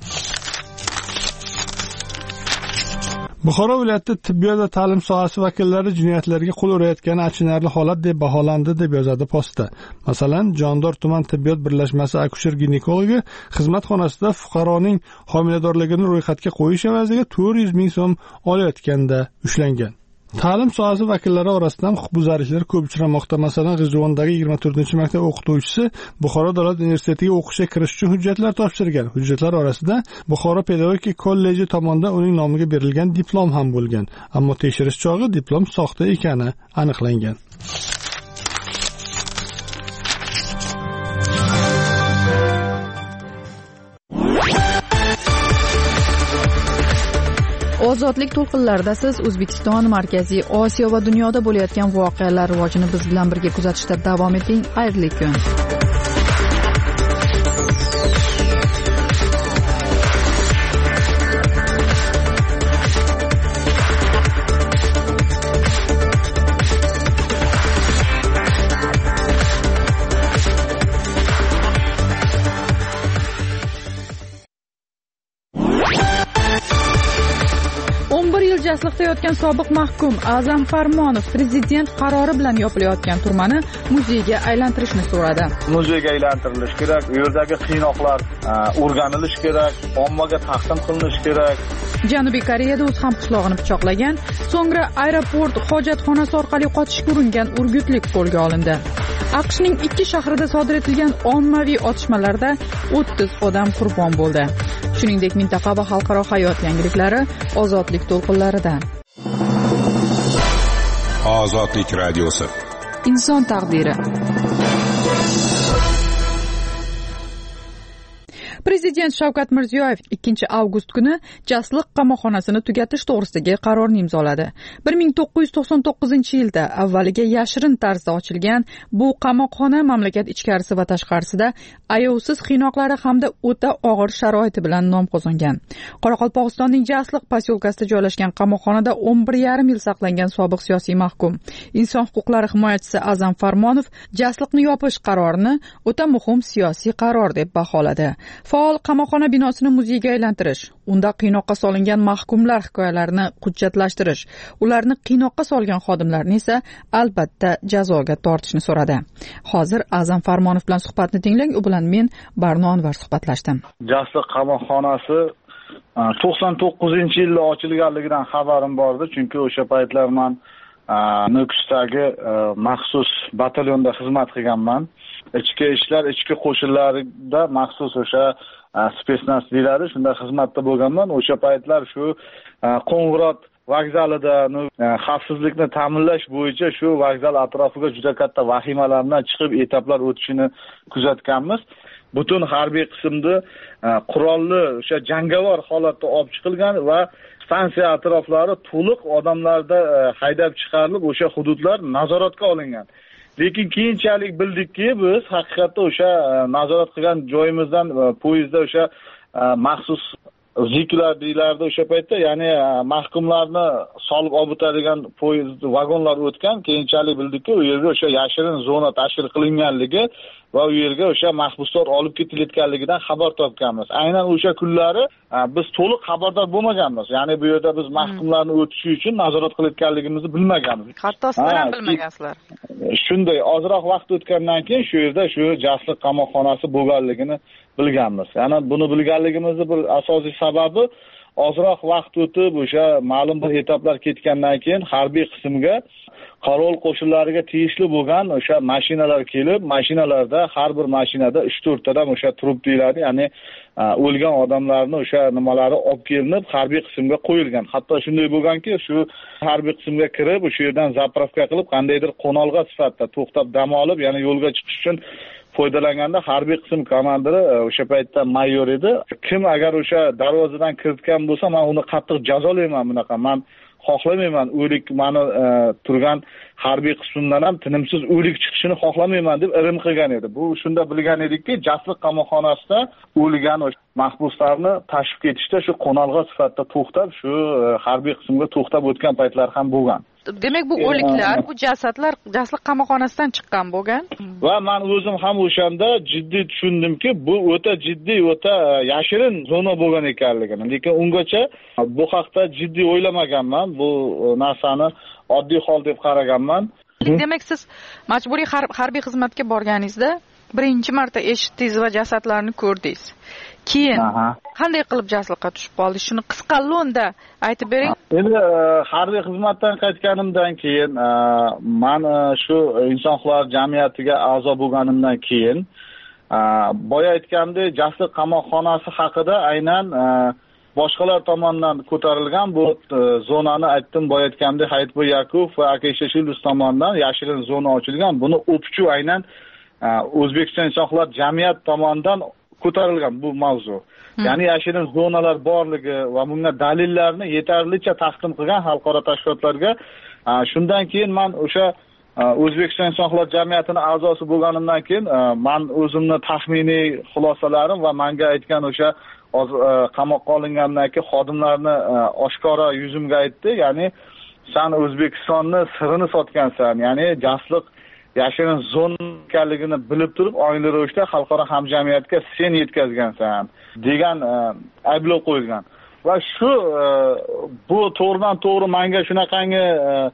Buxoro viloyati tibbiyot va ta'lim sohasi vakillari jinoyatlarga qo'l urayotgani achinarli holat deb baholandi deb yozadi Posta. Masalan, Jondor tuman tibbiyot birlashmasi akusher-ginekologi xizmat xonasida fuqaroning homiladorligini ro'yxatga qo'yish evaziga 400 ming so'm olayotganda ushlangan. Ta'lim sohasi vakillari orasidan huquqbuzarliklar ko'p uchramoqda. Masalan, G'ijjondagi 24-maktab o'qituvchisi Buxoro davlat universitetiga o'qishga kirish uchun hujjatlar topshirgan. Hujjatlar orasida Buxoro pedagogika kolleji tomonidan uning nomiga berilgan diplom ham bo'lgan. Ammo tekshirish chog'i diplom soxta ekani aniqlangan. Ozodlik to'lqinlarida siz O'zbekiston, Markaziy Osiyo va dunyoda bo'layotgan voqealar rivojini biz bilan birga kuzatishda davom eting. Xayrli kun. yil jasliqda yotgan sobiq mahkum A'zam Farmonov prezident qarori bilan yopilayotgan turmani muzeyga aylantirishni so'radi. Muzeyga aylantirilishi kerak, u yerdagi qiynoqlar o'rganilishi kerak, ommaga taqdim qilinishi kerak. Janubiy Koreyada o'z hamqishlog'ini pichoqlagan, so'ngra aeroport hojatxonasi orqali qochishga uringan urgutlik qo'lga olindi. AQShning 2 shahrida sodir etilgan ommaviy otishmalarda 30 odam qurbon bo'ldi. Shuningdek, mintaqa va xalqaro hayot yangiliklari ozodlik to'lqinlarida. Ozodlik radiosi. Inson taqdiri. Prezident Shavkat Mirziyoyev 2 avgust kuni Jasliq qamoqxonasini tugatish to'g'risidagi qarorni imzoladi. 1999-yilda avvaliga yashirin tarzda ochilgan bu qamoqxona mamlakat ichkarisi va tashqarisida ayovsiz qiynoqlari hamda o'ta og'ir sharoiti bilan nom qozongan. Qoraqalpog'istonning Jasliq posyolkasida joylashgan qamoqxonada 11,5 yil saqlangan sobiq siyosiy mahkum, inson huquqlari himoyachisi A'zam Farmonov Jasliqni yopish qarorini o'ta muhim siyosiy qaror deb baholadi. Faol qamoqxona binosini muzeyga aylantirish, unda qiynoqqa solingan mahkumlar hikoyalarini hujjatlashtirish, ularni qiynoqqa solgan xodimlarni esa albatta jazoga tortishni so'radi. Hozir A'zam Farmonov bilan suhbatni tinglang, u bilan men Barno Anvar suhbatlashdim. Jasliq qamoqxonasi 99-yilda ochilganligidan xabarim bordi, chunki o'sha paytlar men Nukusdagi maxsus batalyonda xizmat qilganman. Ichki ishlar, ichki qo'shinlarida maxsus o'sha spetsnaz deyiladi, shunda xizmatda bo'lganman. O'sha paytlar shu Qo'ng'irot vokzalida xavfsizlikni ta'minlash bo'yicha shu vokzal atrofiga juda katta vahimalardan chiqib etaplar o'tishini kuzatganmiz. Butun harbiy qismni qurolli o'sha jangovar holatda olib chiqilgan va stansiya atroflari to'liq odamlarda haydab chiqarilib, o'sha hududlar nazoratga olingan. Lekin keyinchalik bildikki, biz haqiqatda o'sha nazorat qilgan joyimizdan poyezdda o'sha maxsus ziklar deyiladi o'sha paytda, ya'ni mahkumlarni solib olib o'tadigan poyezd vagonlar o'tgan. Keyinchalik bildikki, u yerga o'sha yashirin zona tashkil qilinganligi va u yerga o'sha mahbuslar olib ketilayotganligidan xabar topganmiz. Aynan o'sha kunlari biz to'liq xabardor bo'lmaganmiz. Ya'ni bu yerda biz mahkumlarni o'tishi uchun nazorat qilayotganligimizni bilmaganmiz. Hatto sizlar ham bilmagansizlar. Shunday ozroq vaqt o'tgandan keyin shu yerda shu Jasliq qamoqxonasi bo'lganligini bilganmiz. Ya'ni buni bilganligimizning bir asosiy sababi ozroq vaqt o'tib o'sha ma'lum bir etaplar ketgandan keyin harbiy qismga qarovul qo'shinlariga tegishli bo'lgan o'sha mashinalar kelib, mashinalarda har bir mashinada 3-4 tadan o'sha trup deyiladi, ya'ni o'lgan odamlarni o'sha nimalari olib kelinib harbiy qismga qo'yilgan. Hatto shunday bo'lganki, shu harbiy qismga kirib, o'sha yerdan zapravka qilib, qandaydir qo'nalg'a sifatida to'xtab dam olib, ya'ni yo'lga chiqish uchun foydalanganda harbiy qism komandiri o'sha paytda mayor edi. Kim agar o'sha darvozadan kiritgan bo'lsa, men uni qattiq jazolayman bunaqa. Men xohlamayman o'lik meni turgan harbiy qismdan ham tinimsiz o'lik chiqishini xohlamayman deb irim qilgan edi. Bu shunda bilgan edikki, Jasliq qamoqxonasida o'lgan mahbuslarni tashib ketishda shu qo'nalg'a sifatida to'xtab, shu harbiy qismga to'xtab o'tgan paytlar ham bo'lgan. Demak, bu o'liklar, bu jasadlar Jasliq qamoqxonasidan chiqqan bo'lgan. Va men o'zim ham o'shanda jiddiy tushundimki, bu o'ta jiddiy, o'ta yashirin zona bo'lgan ekanligini. Lekin ungacha bu haqda jiddiy o'ylamaganman. Bu narsani oddiy hol deb qaraganman. Demak, siz majburiy harbiy xizmatga borganingizda birinchi marta eshitdingiz va jasadlarni ko'rdingiz. Keyin qanday qilib Jasliqqa tushib qoldingiz? Shuni qisqa lo'nda aytib bering. Endi harbiy xizmatdan qaytganimdan keyin, men shu inson huquqlari jamiyatiga a'zo bo'lganimdan keyin, boya aytgandek, Jasliq qamoqxonasi haqida aynan boshqalar tomonidan ko'tarilgan bu zonani aytdim, boya aytgandek, Hayitboy Yakov va Akesha Shildus tomonidan yashirin zona ochilgan. Buni o'pchu aynan O'zbekiston inson huquqlari jamiyati tomonidan ko'tarilgan bu mavzu. Ya'ni yashirin zonalar borligi va bunga dalillarni yetarlicha taqdim qilgan xalqaro tashkilotlarga. Shundan keyin men o'sha O'zbekiston inson huquqlari jamiyatining a'zosi bo'lganimdan keyin men o'zimni taxminiy xulosalarim va menga aytgan o'sha qamoqqa olingandan keyin xodimlarni oshkora yuzimga aytdi. Ya'ni sen O'zbekistonni sirini sotgansan. Ya'ni Jasliq yashirin zona ekanligini bilib turib, oyli ravishda xalqaro hamjamiyatga sen yetkazgansan degan ayblov qo'yilgan. va shu bu to'g'ridan to'g'ri menga shunaqangi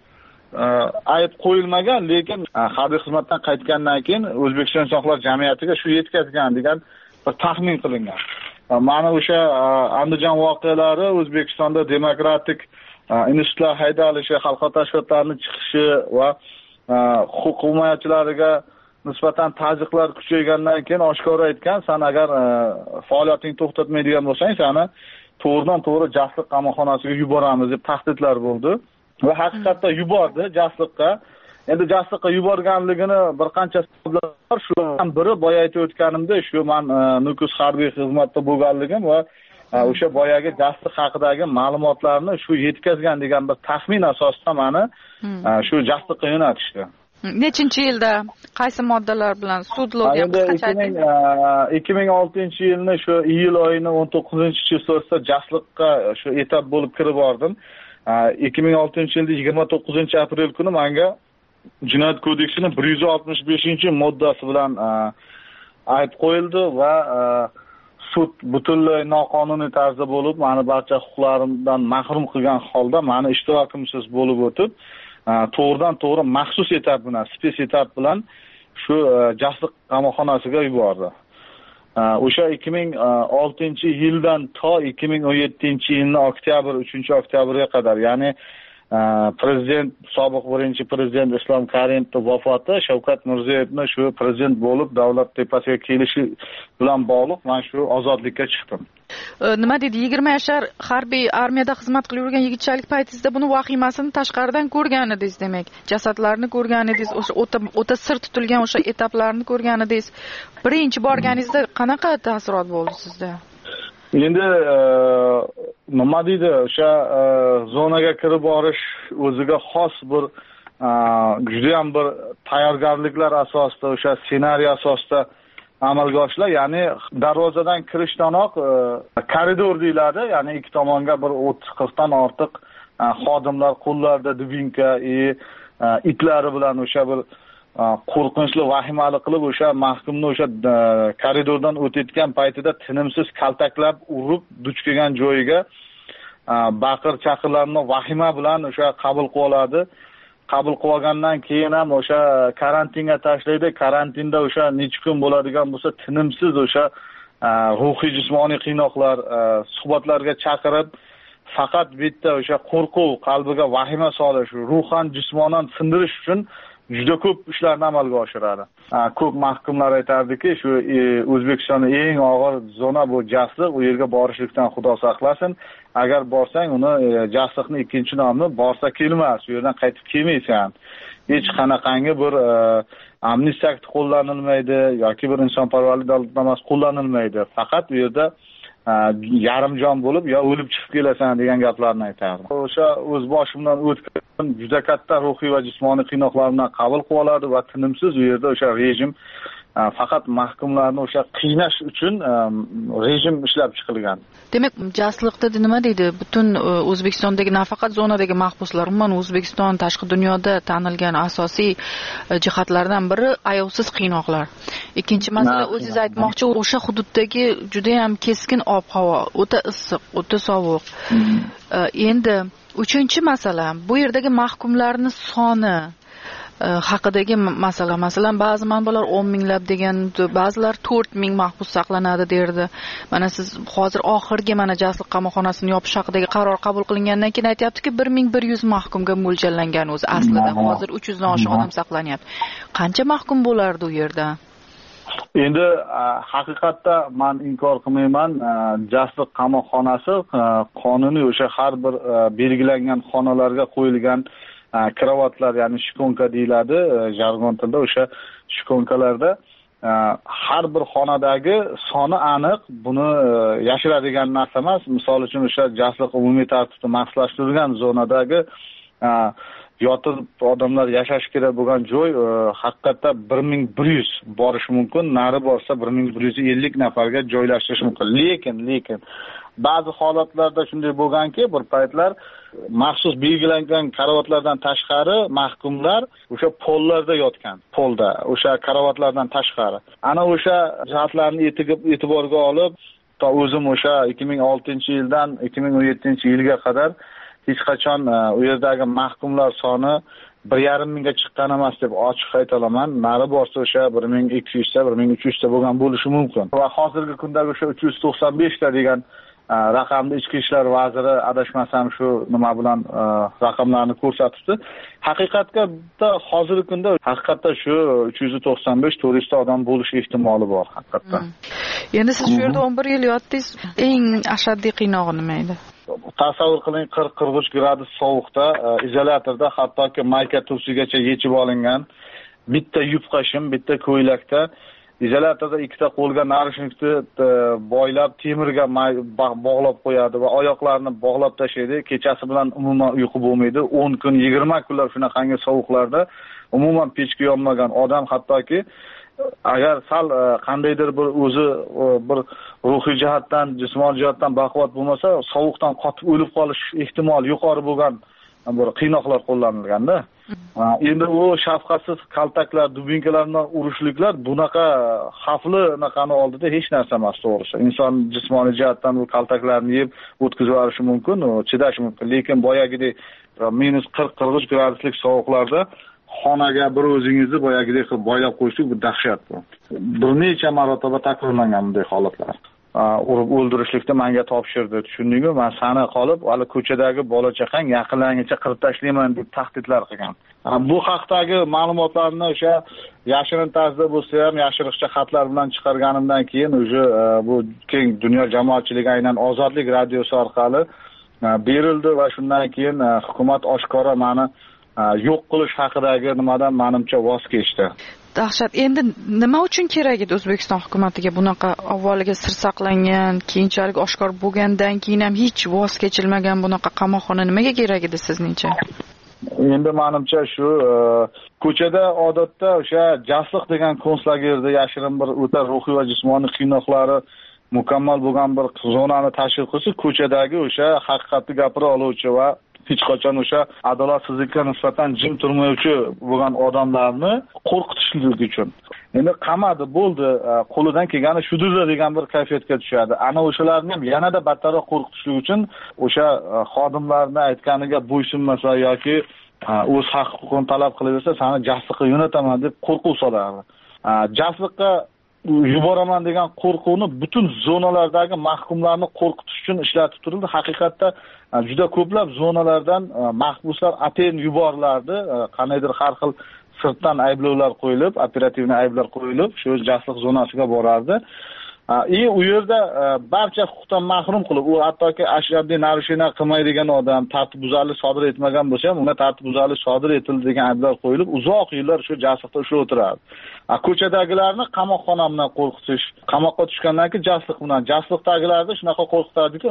ayb qo'yilmagan, lekin harbiy xizmatdan qaytgandan keyin O'zbekiston inson huquqlari jamiyatiga shu yetkazgan degan bir taxmin qilingan. Mana o'sha Andijon voqealari O'zbekistonda demokratik institutlar haydalishi, xalqaro tashkilotlarning chiqishi va huquq himoyachilariga nisbatan ta'ziqlar kuchaygandan keyin oshkora aytgan, sen agar faoliyatingni to'xtatmaydigan bo'lsang, seni to'g'ridan to'g'ri jasliq qamoqxonasiga yuboramiz deb tahdidlar bo'ldi. Va haqiqatda yubordi jasliqqa. Endi jasliqqa yuborganligini bir qancha sabablar bor. Shulardan biri boya aytib o'tganimdek, shu men Nukus harbiy xizmatda bo'lganligim va o'sha boyagi jasliq haqidagi ma'lumotlarni shu yetkazgan degan bir taxmin asosida meni shu jasliqqa yo'natishdi. Nechinchi yilda qaysi moddalar bilan sudlovga qancha 2006-yilni shu iyul oyining 19-chisiga jasliqqa shu etap bo'lib kirib bordim. 2006-yilda 29-aprel kuni menga Jinoyat kodeksining 165-moddasi bilan ayb qo'yildi va sud butunlay noqonuniy tarzda bo'lib, meni barcha huquqlarimdan mahrum qilgan holda meni ishtirokimsiz bo'lib o'tib, to'g'ridan to'g'ri maxsus etap bilan, spes etap bilan shu jasliq qamoqxonasiga yubordi. O'sha 2006-yildan to 2017-yilning oktyabr 3-oktyabrga qadar, ya'ni prezident, sobiq birinchi prezident Islom Karimovning vafoti, Shavkat Mirziyoyevning shu prezident bo'lib davlat tepasiga kelishi bilan bog'liq men shu ozodlikka chiqdim. Nima dedi? 20 yoshar harbiy armiyada xizmat qilib yurgan yigitchalik paytingizda buni vahimasini tashqaridan ko'rgan edingiz, demak. Jasadlarni ko'rgan edingiz, o'sha o'ta sir tutilgan o'sha etaplarni ko'rgan edingiz. Birinchi borganingizda qanaqa taassurot bo'ldi sizda? Endi nima deydi, o'sha zonaga kirib borish o'ziga xos bir juda ham bir tayyorgarliklar asosida, o'sha ssenariy asosida amalga oshiriladi. Ya'ni darvozadan kirishdanoq koridor deyiladi, ya'ni ikki tomonga bir 30-40 dan ortiq xodimlar qo'llarida dubinka, itlari bilan o'sha bir qo'rqinchli, vahimali qilib o'sha mahkumni o'sha koridordan o'tayotgan paytida tinimsiz kaltaklab urib, duch kelgan joyiga baqir-chaqirlarni vahima bilan o'sha qabul qilib oladi. Qabul qilib olgandan keyin ham o'sha karantinga tashlaydi. Karantinda o'sha necha kun bo'ladigan bo'lsa, tinimsiz o'sha ruhiy jismoniy qiynoqlar, suhbatlarga chaqirib, faqat bitta o'sha qo'rquv, qalbiga vahima solish, ruhan, jismonan sindirish uchun juda ko'p ishlarni amalga oshiradi. Ko'p mahkumlar aytardiki, shu O'zbekistonning eng og'ir zona bu jasliq, u yerga borishlikdan Xudo saqlasin. Agar borsang, uni jasliqning ikkinchi nomi borsa kelmas, u yerdan qaytib kelmaysan. Hech qanaqangi bir amnistiya akti qo'llanilmaydi yoki bir insonparvarlik davlatnomasi qo'llanilmaydi. Faqat u yerda yarimjon bo'lib yo o'lib chiqib kelasan degan gaplarni aytardi. O'sha o'z boshimdan o'tgan juda katta ruhiy va jismoniy qiynoqlarni qabul qilib oladi va tinimsiz u yerda o'sha rejim faqat mahkumlarni o'sha qiynash uchun rejim ishlab chiqilgan. Demak, jasliqda nima deydi? Butun O'zbekistondagi nafaqat zonadagi mahbuslar, umuman O'zbekiston tashqi dunyoda tanilgan asosiy jihatlardan biri ayovsiz qiynoqlar. Ikkinchi masala, o'zingiz aytmoqchi, o'sha hududdagi juda ham keskin ob-havo, o'ta issiq, o'ta sovuq. Endi uchinchi masala, bu yerdagi mahkumlarning soni haqidagi masala. Masalan, ba'zi manbalar 10 minglab degan, ba'zilar 4 ming mahbus saqlanadi derdi. Mana siz hozir oxirgi mana jasliq qamoqxonasini yopish haqidagi qaror qabul qilingandan keyin aytayaptiki, 1100 mahkumga mo'ljallangan o'zi aslida. Hozir 300 dan oshiq odam saqlanyapti. Qancha mahkum bo'lardi u yerda? Endi haqiqatda men inkor qilmayman, jasliq qamoqxonasi qonuniy o'sha har bir belgilangan xonalarga qo'yilgan kravatlar, ya'ni shikonka deyiladi jargon tilida, o'sha shikonkalarda har bir xonadagi soni aniq, buni yashiradigan narsa emas. Misol uchun o'sha jasliq umumiy tartibda maxsuslashtirilgan zonadagi yotib odamlar yashash kerak bo'lgan joy haqiqatda 1100 borish mumkin, nari borsa 1150 nafarga joylashtirish mumkin. Lekin ba'zi holatlarda shunday bo'lganki, bir paytlar maxsus belgilangan karavotlardan tashqari mahkumlar o'sha pollarda yotgan. Polda, o'sha karavotlardan tashqari. Ana o'sha jihatlarni e'tiborga olib, o'zim o'sha 2006-yildan 2017-yilga qadar hech qachon u yerdagi mahkumlar soni 1,5 mingga chiqqan emas deb ochiq ayta olaman. Nari borsa o'sha 1200 ta, 1300 ta bo'lgan bo'lishi mumkin. Va hozirgi kundagi o'sha 395 ta degan raqamni Ichki ishlar vaziri adashmasam shu nima bilan raqamlarni ko'rsatibdi. Haqiqatda hozirgi kunda haqiqatda shu 395-400 ta odam bo'lish ehtimoli bor haqiqatda. Endi siz shu yerda 11 yil yotdingiz. Eng ashaddiy qiynog'i nima edi? Tasavvur qiling, 40-43 gradus sovuqda izolyatorda hattoki mayka tufsigacha yechib olingan bitta yupqa shim, bitta ko'ylakda izolyatorda ikkita qo'lga narishnikni boylab temirga bog'lab qo'yadi va oyoqlarini bog'lab tashlaydi. Kechasi bilan umuman uyqu bo'lmaydi. 10 kun, 20 kunlar shunaqangi sovuqlarda umuman pechga yonmagan odam hattoki agar sal qandaydir bir o'zi bir ruhiy jihatdan, jismoniy jihatdan baquvvat bo'lmasa, sovuqdan qotib o'lib qolish ehtimoli yuqori bo'lgan bir qiynoqlar qo'llanilganda. Endi u shafqatsiz kaltaklar, dubinkalar bilan urushliklar bunaqa xavfli naqani oldida hech narsa emas, to'g'risi. Inson jismoniy jihatdan bu kaltaklarni yeb o'tkazib yuborishi mumkin, chidash mumkin. Lekin boyagidek -40-43 graduslik sovuqlarda xonaga bir o'zingizni boyagidek qilib boylab qo'yishlik bu dahshat bu. Bir necha marotaba takrorlangan bunday holatlar. Urib o'ldirishlikni menga topshirdi. Tushundingmi? Men sana qolib, hali ko'chadagi bola chaqang yaqinlarigacha qirib tashlayman deb tahdidlar qilgan. Bu haqdagi ma'lumotlarni o'sha yashirin tarzda bo'lsa ham yashiriqcha xatlar bilan chiqarganimdan keyin o'sha bu keng dunyo jamoatchiligi aynan Ozodlik radiosi orqali berildi va shundan keyin hukumat oshkora meni yo'q qilish haqidagi nimadan menimcha voz kechdi. Dahshat. Endi nima uchun kerak edi O'zbekiston hukumatiga bunaqa avvaliga sir saqlangan, keyinchalik oshkor bo'lgandan keyin ham hech voz kechilmagan bunaqa qamoqxona nimaga kerak edi sizningcha? Endi menimcha shu ko'chada odatda o'sha jasliq degan konslagerda yashirin bir o'ta ruhiy va jismoniy qiynoqlari mukammal bo'lgan bir zonani tashkil qilsa, ko'chadagi o'sha haqiqatni gapira oluvchi va hech qachon o'sha adolatsizlikka nisbatan jim turmovchi bo'lgan odamlarni qo'rqitishlik uchun. Endi qamadi, bo'ldi, qo'lidan kelgani shudir degan bir kayfiyatga tushadi. Ana o'shalarni ham yanada battarroq qo'rqitishlik uchun o'sha xodimlarni aytganiga bo'ysunmasa yoki o'z haq-huquqini talab qilaversa, seni jasliqqa yo'nataman deb qo'rquv solardi. Jasliqqa yuboraman degan qo'rquvni butun zonalardagi mahkumlarni qo'rqitish uchun ishlatib turildi. Haqiqatda juda ko'plab zonalardan mahbuslar atayin yuborilardi. Qanaydir har xil sirtdan ayblovlar qo'yilib, operativni ayblar qo'yilib, shu jasliq zonasiga borardi. U yerda barcha huquqdan mahrum qilib, u hattoki ashaddiy narusheniya qilmaydigan odam, tartibbuzarlik sodir etmagan bo'lsa ham, unga tartibbuzarlik sodir etildi degan ayblar qo'yilib, uzoq yillar shu jasliqda ushlab o'tirardi. Ko'chadagilarni qamoqxona bilan qo'rqitish, qamoqqa tushgandan keyin jasliq bilan, jasliqdagilarni shunaqa qo'rqitardiki,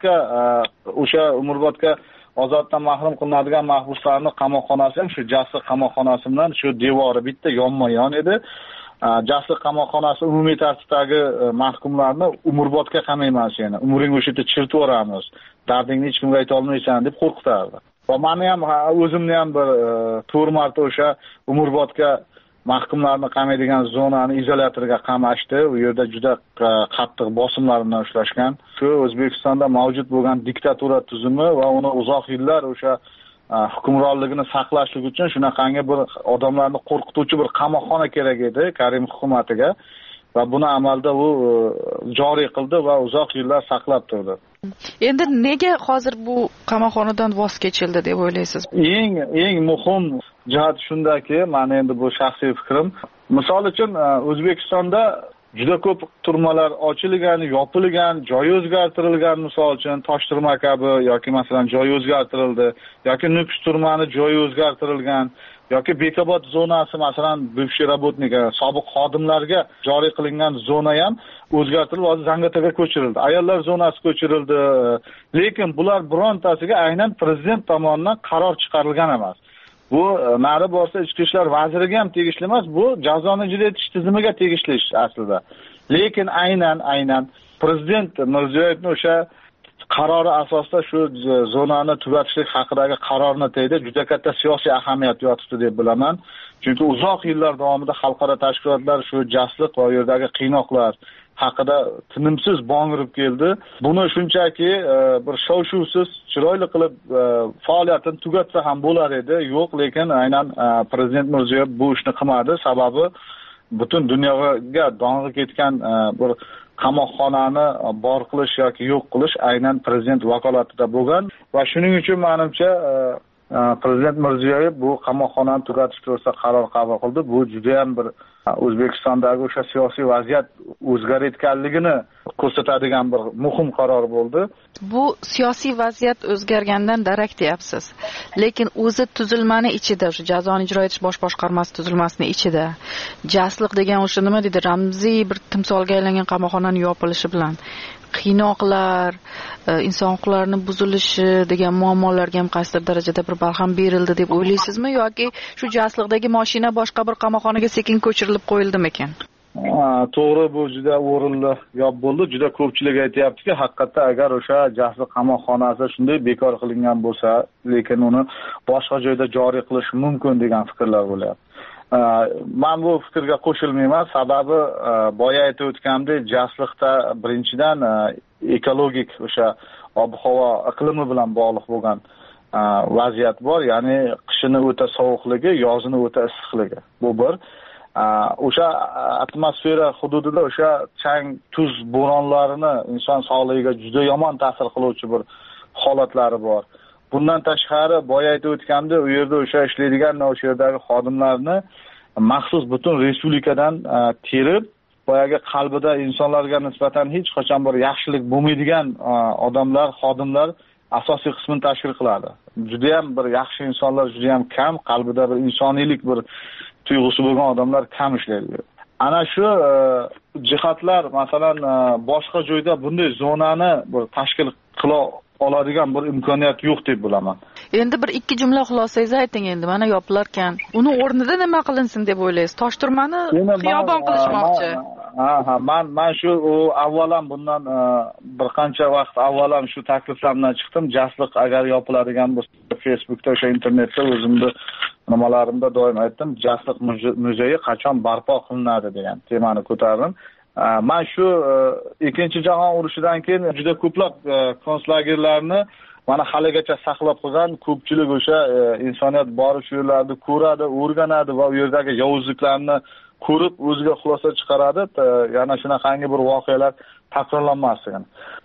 umrbodga ozoddan mahrum qilinadigan mahbuslarning qamoqxonasi ham shu jasliq qamoqxonasi bilan shu devori bitta yonma-yon edi. Jasliq qamoqxonasi umumiy tartibdagi mahkumlarni umrbodga qamayman seni, umring o'sha yerda chiritib yuboramiz, dardingni hech kimga ayta olmaysan deb qo'rqitardi. Va meni ham o'zimni ham bir 4 marta o'sha umrbodga mahkumlarni qamaydigan zonani izolyatoriga qamashdi. U yerda juda qattiq bosimlar bilan ushlashgan. Shu O'zbekistonda mavjud bo'lgan diktatura tuzumi va uni uzoq yillar o'sha hukmronligini saqlashlik uchun shunaqangi bir odamlarni qo'rqituvchi bir qamoqxona kerak edi Karimov hukumatiga va buni amalda u joriy qildi va uzoq yillar saqlab turdi. Endi nega hozir bu qamoqxonadan voz kechildi deb o'ylaysiz? Eng muhim jihat shundaki, meni endi bu shaxsiy fikrim. Misol uchun O'zbekistonda juda ko'p turmalar ochilgan, yopilgan, joyi o'zgartirilgan, misol uchun Toshturma kabi yoki masalan joyi o'zgartirildi, yoki Nukus turmani joyi o'zgartirilgan, yoki Bekobod zonasi masalan bivshiy работника, sobiq xodimlarga joriy qilingan zona ham o'zgartirilib, hozir Zangiotga ko'chirildi. Ayollar zonasi ko'chirildi. Lekin bular birontasiga aynan prezident tomonidan qaror chiqarilgan emas. Bu nari borsa Ichki ishlar vaziriga ham tegishli emas, bu jazoni ijro etish tizimiga tegishli aslida. Lekin aynan prezident Mirziyoyevning o'sha qarori asosida shu zonani tugatishlik haqidagi qarorni teydi juda katta siyosiy ahamiyat yotibdi deb bilaman. Chunki uzoq yillar davomida xalqaro tashkilotlar shu jasliq va u yerdagi qiynoqlar, haqida tinimsiz bong'irib keldi. Buni shunchaki bir shov-shuvsiz chiroyli qilib faoliyatini tugatsa ham bo'lar edi. Yo'q, lekin aynan prezident Mirziyoyev bu ishni qilmadi. Sababi butun dunyoga dong'i ketgan bir qamoqxonani bor qilish yoki yo'q qilish aynan prezident vakolatida bo'lgan va shuning uchun menimcha prezident Mirziyoyev bu qamoqxonani tugatish to'g'risida qaror qabul qildi. Bu juda ham bir O'zbekistondagi o'sha siyosiy vaziyat o'zgarayotganligini ko'rsatadigan bir muhim qaror bo'ldi. Bu siyosiy vaziyat o'zgargandan darak deyapsiz. Lekin o'zi tuzilmani ichida, o'sha jazoni ijro etish bosh boshqarmasi tuzilmasining ichida jasliq degan o'sha nima deydi, ramziy bir timsolga aylangan qamoqxonaning yopilishi bilan qiynoqlar, inson huquqlarining buzilishi degan muammolarga ham qaysidir darajada bir barham berildi deb o'ylaysizmi yoki shu jasliqdagi mashina boshqa bir qamoqxonaga sekin ko'chirilib qo'yildimi ekan? To'g'ri, bu juda o'rinli gap bo'ldi. Juda ko'pchilik aytayaptiki, haqiqatda agar o'sha jasliq qamoqxonasi shunday bekor qilingan bo'lsa, lekin uni boshqa joyda joriy qilish mumkin degan fikrlar bo'lyapti. Men bu fikrga qo'shilmayman. Sababi boya aytib o'tgandek, jasliqda birinchidan ekologik o'sha ob-havo iqlimi bilan bog'liq bo'lgan vaziyat bor. Ya'ni qishini o'ta sovuqligi, yozini o'ta issiqligi. Bu bir. O'sha atmosfera hududida o'sha chang, tuz bo'ronlarini inson sog'ligiga juda yomon ta'sir qiluvchi bir holatlari bor. Bundan tashqari boya aytib o'tgandek, u yerda o'sha ishlaydigan o'sha yerdagi xodimlarni maxsus butun respublikadan terib, boyaga qalbida insonlarga nisbatan hech qachon bir yaxshilik bo'lmaydigan odamlar, xodimlar asosiy qismini tashkil qiladi. Juda ham bir yaxshi insonlar juda ham kam, qalbida bir insoniylik bir tuyg'usi bo'lgan odamlar kam ishlaydi. Ana shu jihatlar, masalan, boshqa joyda bunday zonani bir tashkil qila oladigan bir imkoniyat yo'q deb bilaman. Endi bir ikki jumla xulosangizni ayting endi. Mana yopilarkan, uni o'rnida nima qilinsin deb o'ylaysiz? Toshturmani xiyobon qilishmoqchi. Men shu avvalam bundan bir qancha vaqt avvalam shu takliflardan chiqdim. Jasliq agar yopiladigan bo'lsa, Facebookda, o'sha internetda o'zimni nimalarimda doim aytdim, Jasliq muzeyi qachon barpo qilinadi degan temani ko'tardim. Men shu Ikkinchi jahon urushidan keyin juda ko'plab konslagerlarni mana haligacha saqlab qolgan ko'pchilik o'sha insoniyat borib shu yerlarni ko'radi, o'rganadi va u yerdagi yovuzliklarni ko'rib o'ziga xulosa chiqaradi. Yana shunaqangi bir voqealar takrorlanmasligini.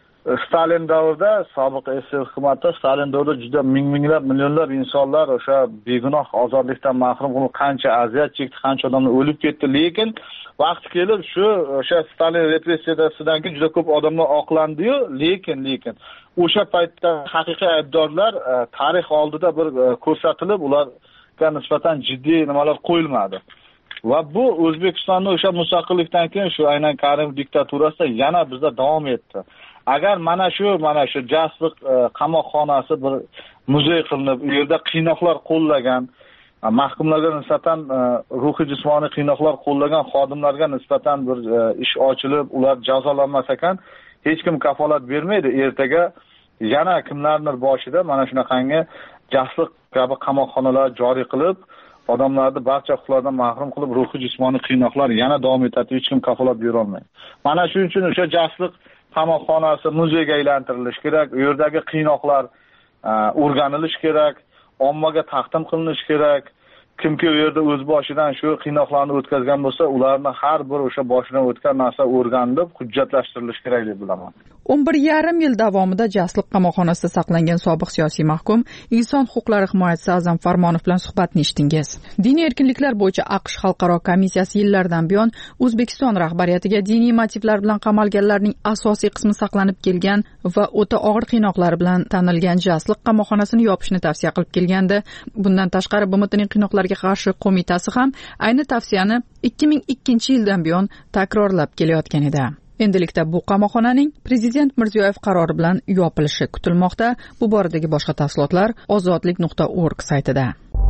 Stalin davrida, sobiq SSR hukumatida Stalin davrida juda minglab, millionlab insonlar o'sha begunoh ozodlikdan mahrum bo'lib qancha aziyat chekdi, qancha odamlar o'lib ketdi, lekin vaqt kelib shu o'sha Stalin repressiyasidan keyin juda ko'p odamlar oqlandi-yu, lekin o'sha paytda haqiqiy aybdorlar tarix oldida bir ko'rsatilib, ularga nisbatan jiddiy nimalar qo'yilmadi. Va bu O'zbekistonning o'sha mustaqillikdan keyin shu aynan Karimov diktaturasida yana bizda davom etdi. Agar mana shu jasliq qamoqxonasi bir muzey qilinib, u yerda qiynoqlar qo'llagan, mahkumlarga nisbatan ruhiy jismoniy qiynoqlar qo'llagan xodimlarga nisbatan bir ish ochilib, ular jazolanmas ekan, hech kim kafolat bermaydi. Ertaga yana kimlardir boshida mana shunaqangi jasliq kabi qamoqxonalar joriy qilib, odamlarni barcha huquqlardan mahrum qilib, ruhiy jismoniy qiynoqlar yana davom etadi, hech kim kafolat bera olmaydi. Mana shuning uchun o'sha jasliq qamoqxonasi muzeyga aylantirilishi kerak, u yerdagi qiynoqlar o'rganilishi kerak, ommaga taqdim qilinishi kerak. Kimki u yerda o'z boshidan shu qiynoqlarni o'tkazgan bo'lsa, ularni har bir o'sha boshidan o'tgan narsa o'rganilib, hujjatlashtirilishi kerak deb bilaman. 11,5 yil davomida jasliq qamoqxonasida saqlangan sobiq siyosiy mahkum, inson huquqlari himoyachisi A'zam Farmonov bilan suhbatni eshitdingiz. Diniy erkinliklar bo'yicha AQSh xalqaro komissiyasi yillardan buyon O'zbekiston rahbariyatiga diniy motivlar bilan qamalganlarning asosiy qismi saqlanib kelgan va o'ta og'ir qiynoqlar bilan tanilgan jasliq qamoqxonasini yopishni tavsiya qilib kelgandi. Bundan tashqari BMTning qiynoqlarga qarshi qo'mitasi ham ayni tavsiyani 2002-yildan buyon takrorlab kelayotgan edi. Endilikda bu qamoqxonaning Prezident Mirziyoyev qarori bilan yopilishi kutilmoqda. Bu boradagi boshqa tafsilotlar ozodlik.org saytida.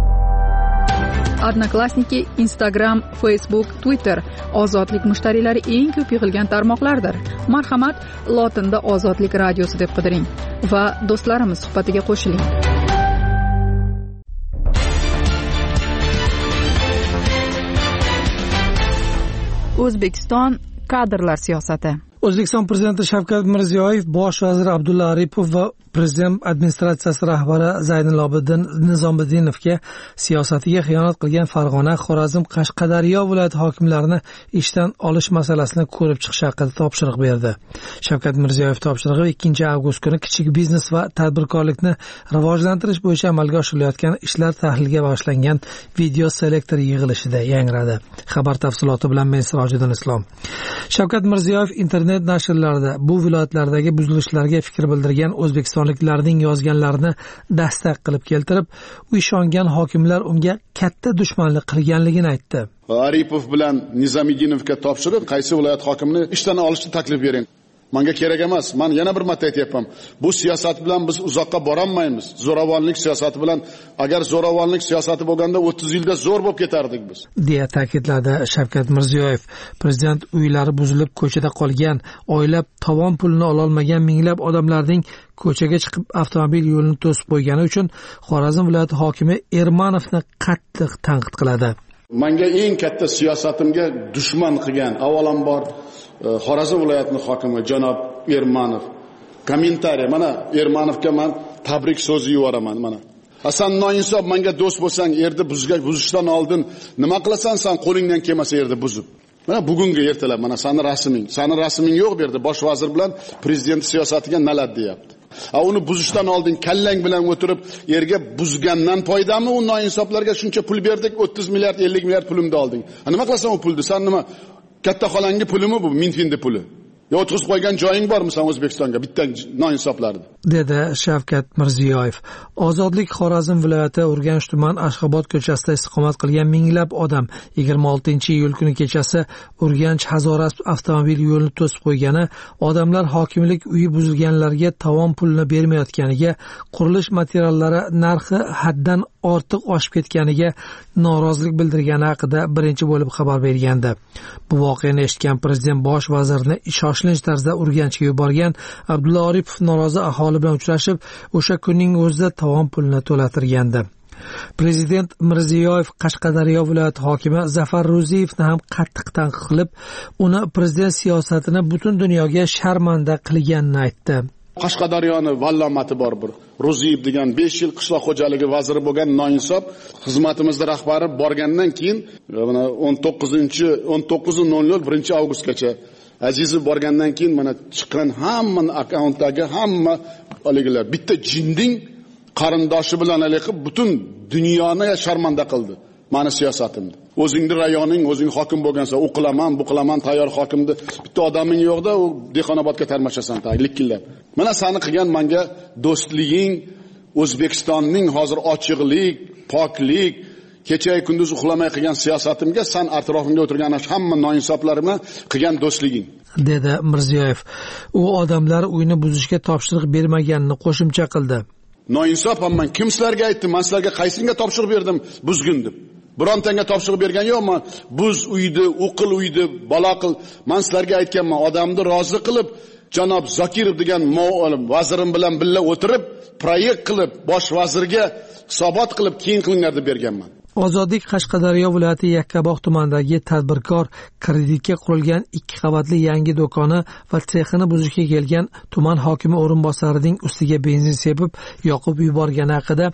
Odnoklassniki, Instagram, Facebook, Twitter ozodlik mushtariylari eng ko'p yig'ilgan tarmoqlardir. Marhamat, lotinda Ozodlik radiosi deb qidiring va do'stlarimiz suhbatiga qo'shiling. O'zbekiston kadrlar siyosati. O'zbekiston prezidenti Shavkat Mirziyoyev bosh vazir Abdulla Aripov va prezident administratsiyasi rahbari Zaynalobidin Nizomiddinovga siyosatiga xiyonat qilgan Farg'ona, Xorazm, Qashqadaryo viloyat hokimlarini ishdan olish masalasini ko'rib chiqish haqida topshiriq berdi. Shavkat Mirziyoyev topshirig'i 2 avgust kuni kichik biznes va tadbirkorlikni rivojlantirish bo'yicha amalga oshirilayotgan ishlar tahliliga bag'ishlangan video selektor yig'ilishida yangradi. Xabar tafsiloti bilan men Sirojiddin Islom. Shavkat Mirziyoyev internet nashrlarida bu viloyatlardagi buzilishlarga fikr bildirgan o'zbekistonliklarning yozganlarini dastak qilib keltirib, u ishongan hokimlar unga katta dushmanlik qilganligini aytdi. Aripov bilan Nizomiddinovga topshirib, qaysi viloyat hokimini ishdan olishni taklif bering. Menga kerak emas. Men yana bir marta aytayapman. Bu siyosat bilan biz uzoqqa bora olmaymiz. Zo'ravonlik siyosati bilan, agar zo'ravonlik siyosati bo'lganda 30 yilda zo'r bo'lib ketardik biz. deya ta'kidladi Shavkat Mirziyoyev. Prezident uylari buzilib ko'chada qolgan, oylab tovon pulini ola olmagan minglab odamlarning ko'chaga chiqib avtomobil yo'lini to'sib qo'ygani uchun Xorazm viloyati hokimi Ermanovni qattiq tanqid qiladi. Menga eng katta siyosatimga dushman qilgan avvalambor Xorazm viloyatining hokimi janob Ermanov. Kommentariy, mana Ermanovga men tabrik so'zi yuboraman mana. Hasan noinsof, menga do'st bo'lsang, yerda buzishdan oldin nima qilasan sen qo'lingdan kelmasa yerda buzib. Mana bugungi ertalab mana sani rasming yo'q bu yerda bosh vazir bilan prezident siyosatiga nalad deyapti. Uni buzishdan oldin kallang bilan o'tirib yerga buzgandan foydami u noinsoflarga shuncha pul berdik, 30 milliard 50 milliard pulimni olding. Nima qilasan u pulni? Sen nima katta xolangi pulimi bu? Minfinda puli. Yo o'tqizib qo'ygan joying bormi sen O'zbekistonga bitta noinsoflarni? dedi Shavkat Mirziyoyev. Ozodlik Xorazm viloyati Urganch tuman Ashxobod ko'chasida istiqomat qilgan minglab odam 26-iyul kuni kechasi Urganch Hazoras avtomobil yo'lini to'sib qo'ygani, odamlar hokimlik uyi buzilganlarga tovon pulini bermayotganiga, qurilish materiallari narxi haddan ortiq oshib ketganiga norozilik bildirgani haqida birinchi bo'lib xabar bergandi. Bu voqeani eshitgan prezident bosh vazirni shoshilinch tarzda Urganchga yuborgan. Abdulla Aripov norozi aholi bilan uchrashib, o'sha kunning o'zida tovon pulini to'latirgandi. Prezident Mirziyoyev Qashqadaryo viloyati hokimi Zafar Ro'ziyevni ham qattiq tanqid qilib, uni prezident siyosatini butun dunyoga sharmanda qilganini aytdi. Qashqadaryoni vallomati bor bir Ro'ziyev degan 5 yil qishloq xo'jaligi vaziri bo'lgan noinsof xizmatimizda rahbari borgandan keyin mana 19.00 1 avgustgacha Azizov borgandan keyin mana chiqqan hamma akkauntdagi hamma oligilar bitta jinding qarindoshi bilan aloqa butun dunyoni sharmanda qildi. Mani siyosatimda. O'zingni rayoning, o'zing hokim bo'lgansa, u qilaman, bu qilaman, tayyor hokimni bitta odaming yo'qda, u Dehqonobodga tarmashasan, likillab. Mana seni qilgan menga do'stliging, O'zbekistonning hozir ochiqlik, poklik, kecha kunduz uxlamay qilgan siyosatimga sen atrofimda o'tirgan hamma noinsoflar bilan qilgan do'stliging, dedi Mirziyoyev. U odamlar uyni buzishga topshiriq bermaganini qo'shimcha qildi. Noinsof men kimsizlarga aytdim, men sizlarga qaysinga topshiriq berdim buzgin deb. Birontanga topshiriq bergan yo'qman. Buz uyni, o'qil uyni, bola qil. Men sizlarga aytganman, odamni rozi qilib, janob Zokirov degan vazirim bilan birga o'tirib, proyekt qilib, bosh vazirga hisobot qilib, keyin qilinglar deb berganman. Ozodlik Qashqadaryo viloyati Yakkabog' tumanidagi tadbirkor kreditga qurilgan 2 qavatli yangi do'koni va sexini buzishga kelgan tuman hokimi o'rinbosarining ustiga benzin sepib, yoqib yuborgani haqida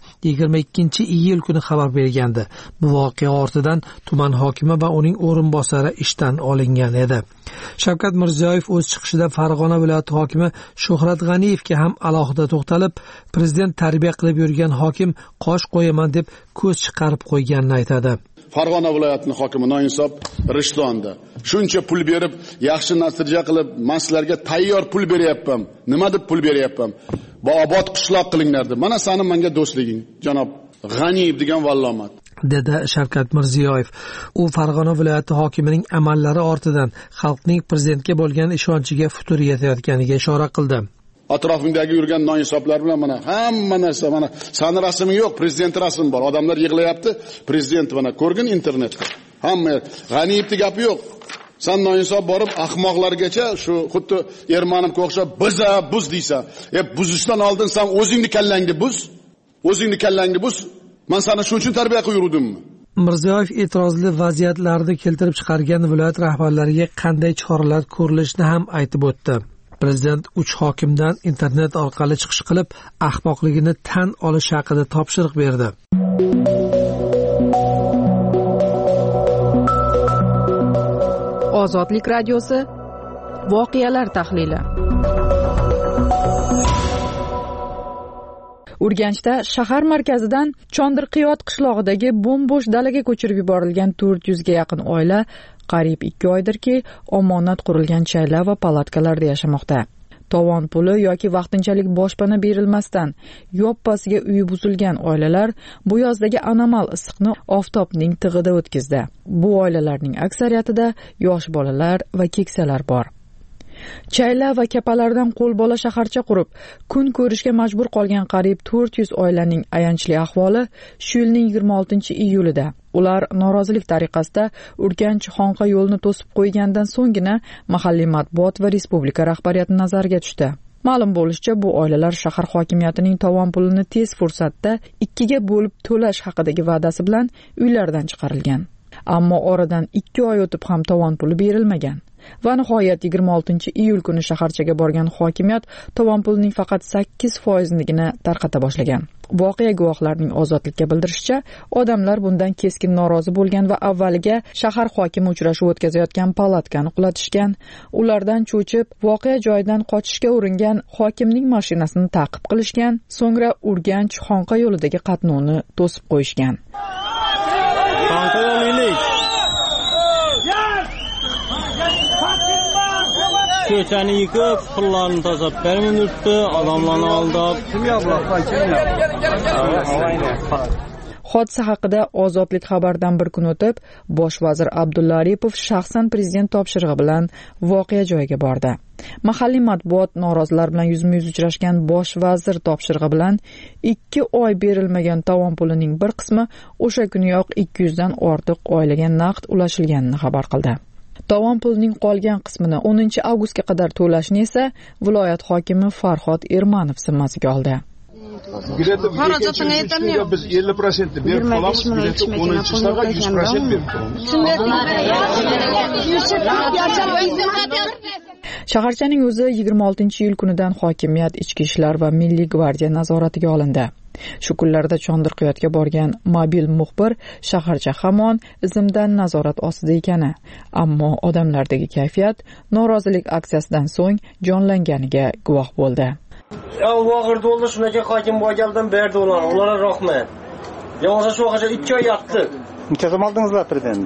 22-iyul kuni xabar bergandi. Bu voqea ortidan tuman hokimi va uning o'rinbosari ishdan olingan edi. Shavkat Mirziyoyev o'z chiqishida Farg'ona viloyati hokimi Shuhrat G'aniyevga ham alohida to'xtalib, prezident tarbiya qilib yurgan hokim qosh qo'yaman deb ko'z chiqarib qo'yganini aytadi. Farg'ona viloyatining hokimi noinsof Rishtonda shuncha pul berib, yaxshi natija qilib, men sizlarga tayyor pul beryapman. Nima deb pul beryapman? Obod qishloq qilinglar deb. Mana seni menga do'stliging, janob G'aniyev degan vallomat, dedi Shavkat Mirziyoyev. U Farg'ona viloyati hokimining amallari ortidan xalqning prezidentga bo'lgan ishonchiga futur yetayotganiga ishora qildi. Atrofimdagi yurgan noinsoflar bilan mana hamma narsa, mana sani rasming yo'q, prezident rasmi bor. Odamlar yig'layapti, prezident mana ko'rgin internetda. Hamma G'aniyevning gapi yo'q. Sen noinsof borib ahmoqlargacha shu xuddi Ermanovga o'xshab buz deysan. Buzishdan oldin sen o'zingni kallangni buz. O'zingni kallangni buz. Men seni shuning uchun tarbiya qilib yurdimmi? Mirziyoyev e'tirozli vaziyatlarni keltirib chiqargan viloyat rahbarlariga qanday choralar ko'rilishini ham aytib o'tdi. Prezident 3 hokimdan internet orqali chiqish qilib, ahmoqligini tan olish haqida topshiriq berdi. Ozodlik radiosi voqealar tahlili. Urganchda shahar markazidan Chondirqiyot qishlog'idagi bo'm-bo'sh dalaga ko'chirib yuborilgan 400 ga yaqin oila qariyb 2 oydirki omonat qurilgan chayla va palatkalarda yashamoqda. Tovon puli yoki vaqtinchalik boshpana berilmasdan yoppasiga uyi buzilgan oilalar bu yozdagi anomal issiqni oftobning tig'ida o'tkazdi. Bu oilalarning aksariyatida yosh bolalar va keksalar bor. Chayla va kapalardan qo'lbola shaharcha qurib, kun ko'rishga majbur qolgan qariyb 400 oilaning ayanchli ahvoli shu yilning 26-iyulida ular norozilik tariqasida Urganch-Xonqa yo'lini to'sib qo'ygandan so'nggina mahalliy matbuot va respublika rahbariyati nazariga tushdi. Ma'lum bo'lishicha, bu oilalar shahar hokimiyatining tovon pulini tez fursatda 2 ga bo'lib to'lash haqidagi va'dasi bilan uylaridan chiqarilgan. Ammo oradan 2 oy o'tib ham tovon puli berilmagan. Va nihoyat 26-iyul kuni shaharchaga borgan hokimiyat tovon pulining faqat 8%nigina tarqata boshlagan. Voqea guvohlarining ozodlikka bildirishicha, odamlar bundan keskin norozi bo'lgan va avvaliga shahar hokimi uchrashuv o'tkazayotgan palatkani qulatishgan. Ulardan cho'chib, voqea joyidan qochishga uringan hokimning mashinasini ta'qib qilishgan, so'ngra Urganch-Xonqa yo'lidagi qatnovni to'sib qo'yishgan. Ko'chani yıkıp, pullarni tozalab bermeydi, odamlarni aldab. Hodisa haqida Ozodlik xabardan bir kun o'tib, Bosh vazir Abdulla Aripov shaxsan prezident topshirig'i bilan voqea joyiga bordi. Mahalliy matbuot norozilar bilan yuzma-yuz uchrashgan Bosh vazir topshirig'i bilan 2 oy berilmagan tovon pulining bir qismi o'sha kuniyoq 200 dan ortiq oilaga naqd ulashilganini xabar qildi. Tovon pulining qolgan qismini 10-avgustga qadar to'lashni esa viloyat hokimi Farhod Ermanov zimmasiga oldi. Xarajatini aytamiz, biz 50% berib qolamiz, 10-chilarga 100% berib turamiz. Shaharchaning o'zi 26-iyul kunidan hokimiyat, ichki ishlar va milliy gvardiya nazoratiga olindi. Shu kunlarda Chondirqiyotga borgan mobil muxbir shaharcha hamon izimdan nazorat ostida ekani, ammo odamlardagi kayfiyat norozilik aksiyasidan so'ng jonlanganiga guvoh bo'ldi. Vaqirda oldu shunga hokim bo'lgandan berdi ularga rahmat. Yolg'iz shu vaqtda 2 oy yotdi. Necha so'm oldingizlar prezident?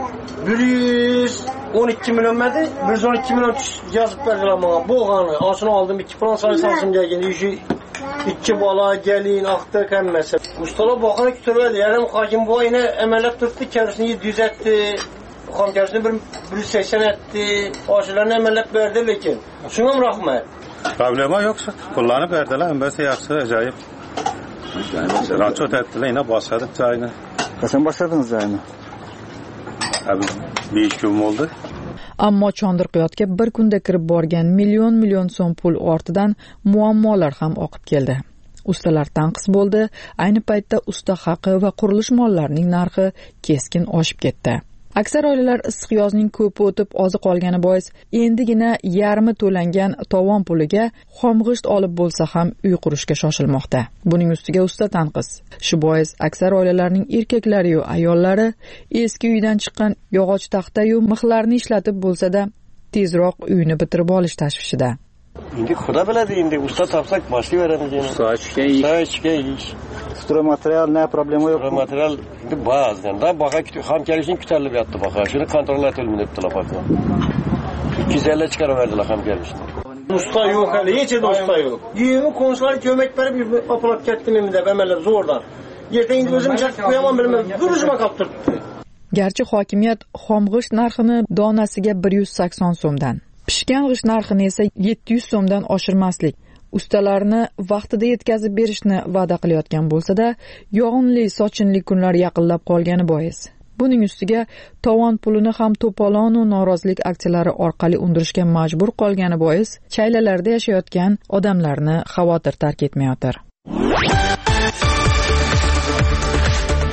112 million madi, 112 million yozib berdilar menga. Bo'lgani, osini oldim 2 plan sayısımga geldi. 2 bola gelin aktı kemmesi. Ustalar bakana kütübeli. Yarım hakim bu ayına emelek tuttu. Kendisini 700 etti. Ham kendisini 180 etti. Aşılarına emelek verdi lekin. Şuna mı rahmet? Problema yoksa. Kullanıp verdiler. Embesi yaksı acayip. Ranço ettiler. Yine başladık cayına. Kaçın başladınız cayına? Abi bir 2 gün oldu. Ammo Chondirqiyotga bir kunda kirib borgan million so'm pul ortidan muammolar ham oqib keldi. Ustalar tanqis bo'ldi. Ayni paytda usta haqi va qurilish mollarining narxi keskin oshib ketdi. Aksar oilalar issiq yozning ko'pi o'tib ozi qolgani bois endigina yarmi to'langan tovon puliga xomg'isht olib bo'lsa ham uy qurishga shoshilmoqda. Buning ustiga usta tanqis. Shu bois aksar oilalarning erkaklari yu ayollari eski uydan chiqqan yog'och taxta yu mixlarni ishlatib bo'lsa-da tezroq uyni bitirib olish tashvishida. Endi xudo biladi, endi usta topsak boshlayveramiz endi. Usta ish. Stromaterial ne problemi yok. Stromaterial bazen da baka ham gelişin küterli bir yattı baka. Şunu kontrol edelim ettiler baka. 250 çıkarıverdiler ham gelişin. Usta yok hele, hiç de usta yok. Yiyimi konsular kömek verip apılat kettim de bemeler zordan. Yerden indi özüm çakıp koyamam bilmem. Duruşuma kaptırdı. Garchi hokimiyat xomg'isht narxini donasiga 180 so'mdan, pishgan g'isht narxini esa 700 so'mdan oshirmaslik, ustalarni vaqtida yetkazib berishni va'da qilayotgan bo'lsa-da, yog'inli sochinli kunlar yaqinlab qolgani bois buning ustiga tovon pulini ham to'polon va norozilik aksiyalari orqali undirishga majbur qolgani bois chaylalarda yashayotgan odamlarni xavotir tark etmayotir.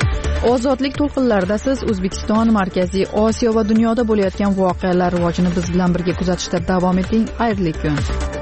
ozodlik to'lqinlarida siz O'zbekiston, Markaziy Osiyo va dunyoda bo'layotgan voqealar rivojini biz bilan birga kuzatishda davom eting. Xayrli kun.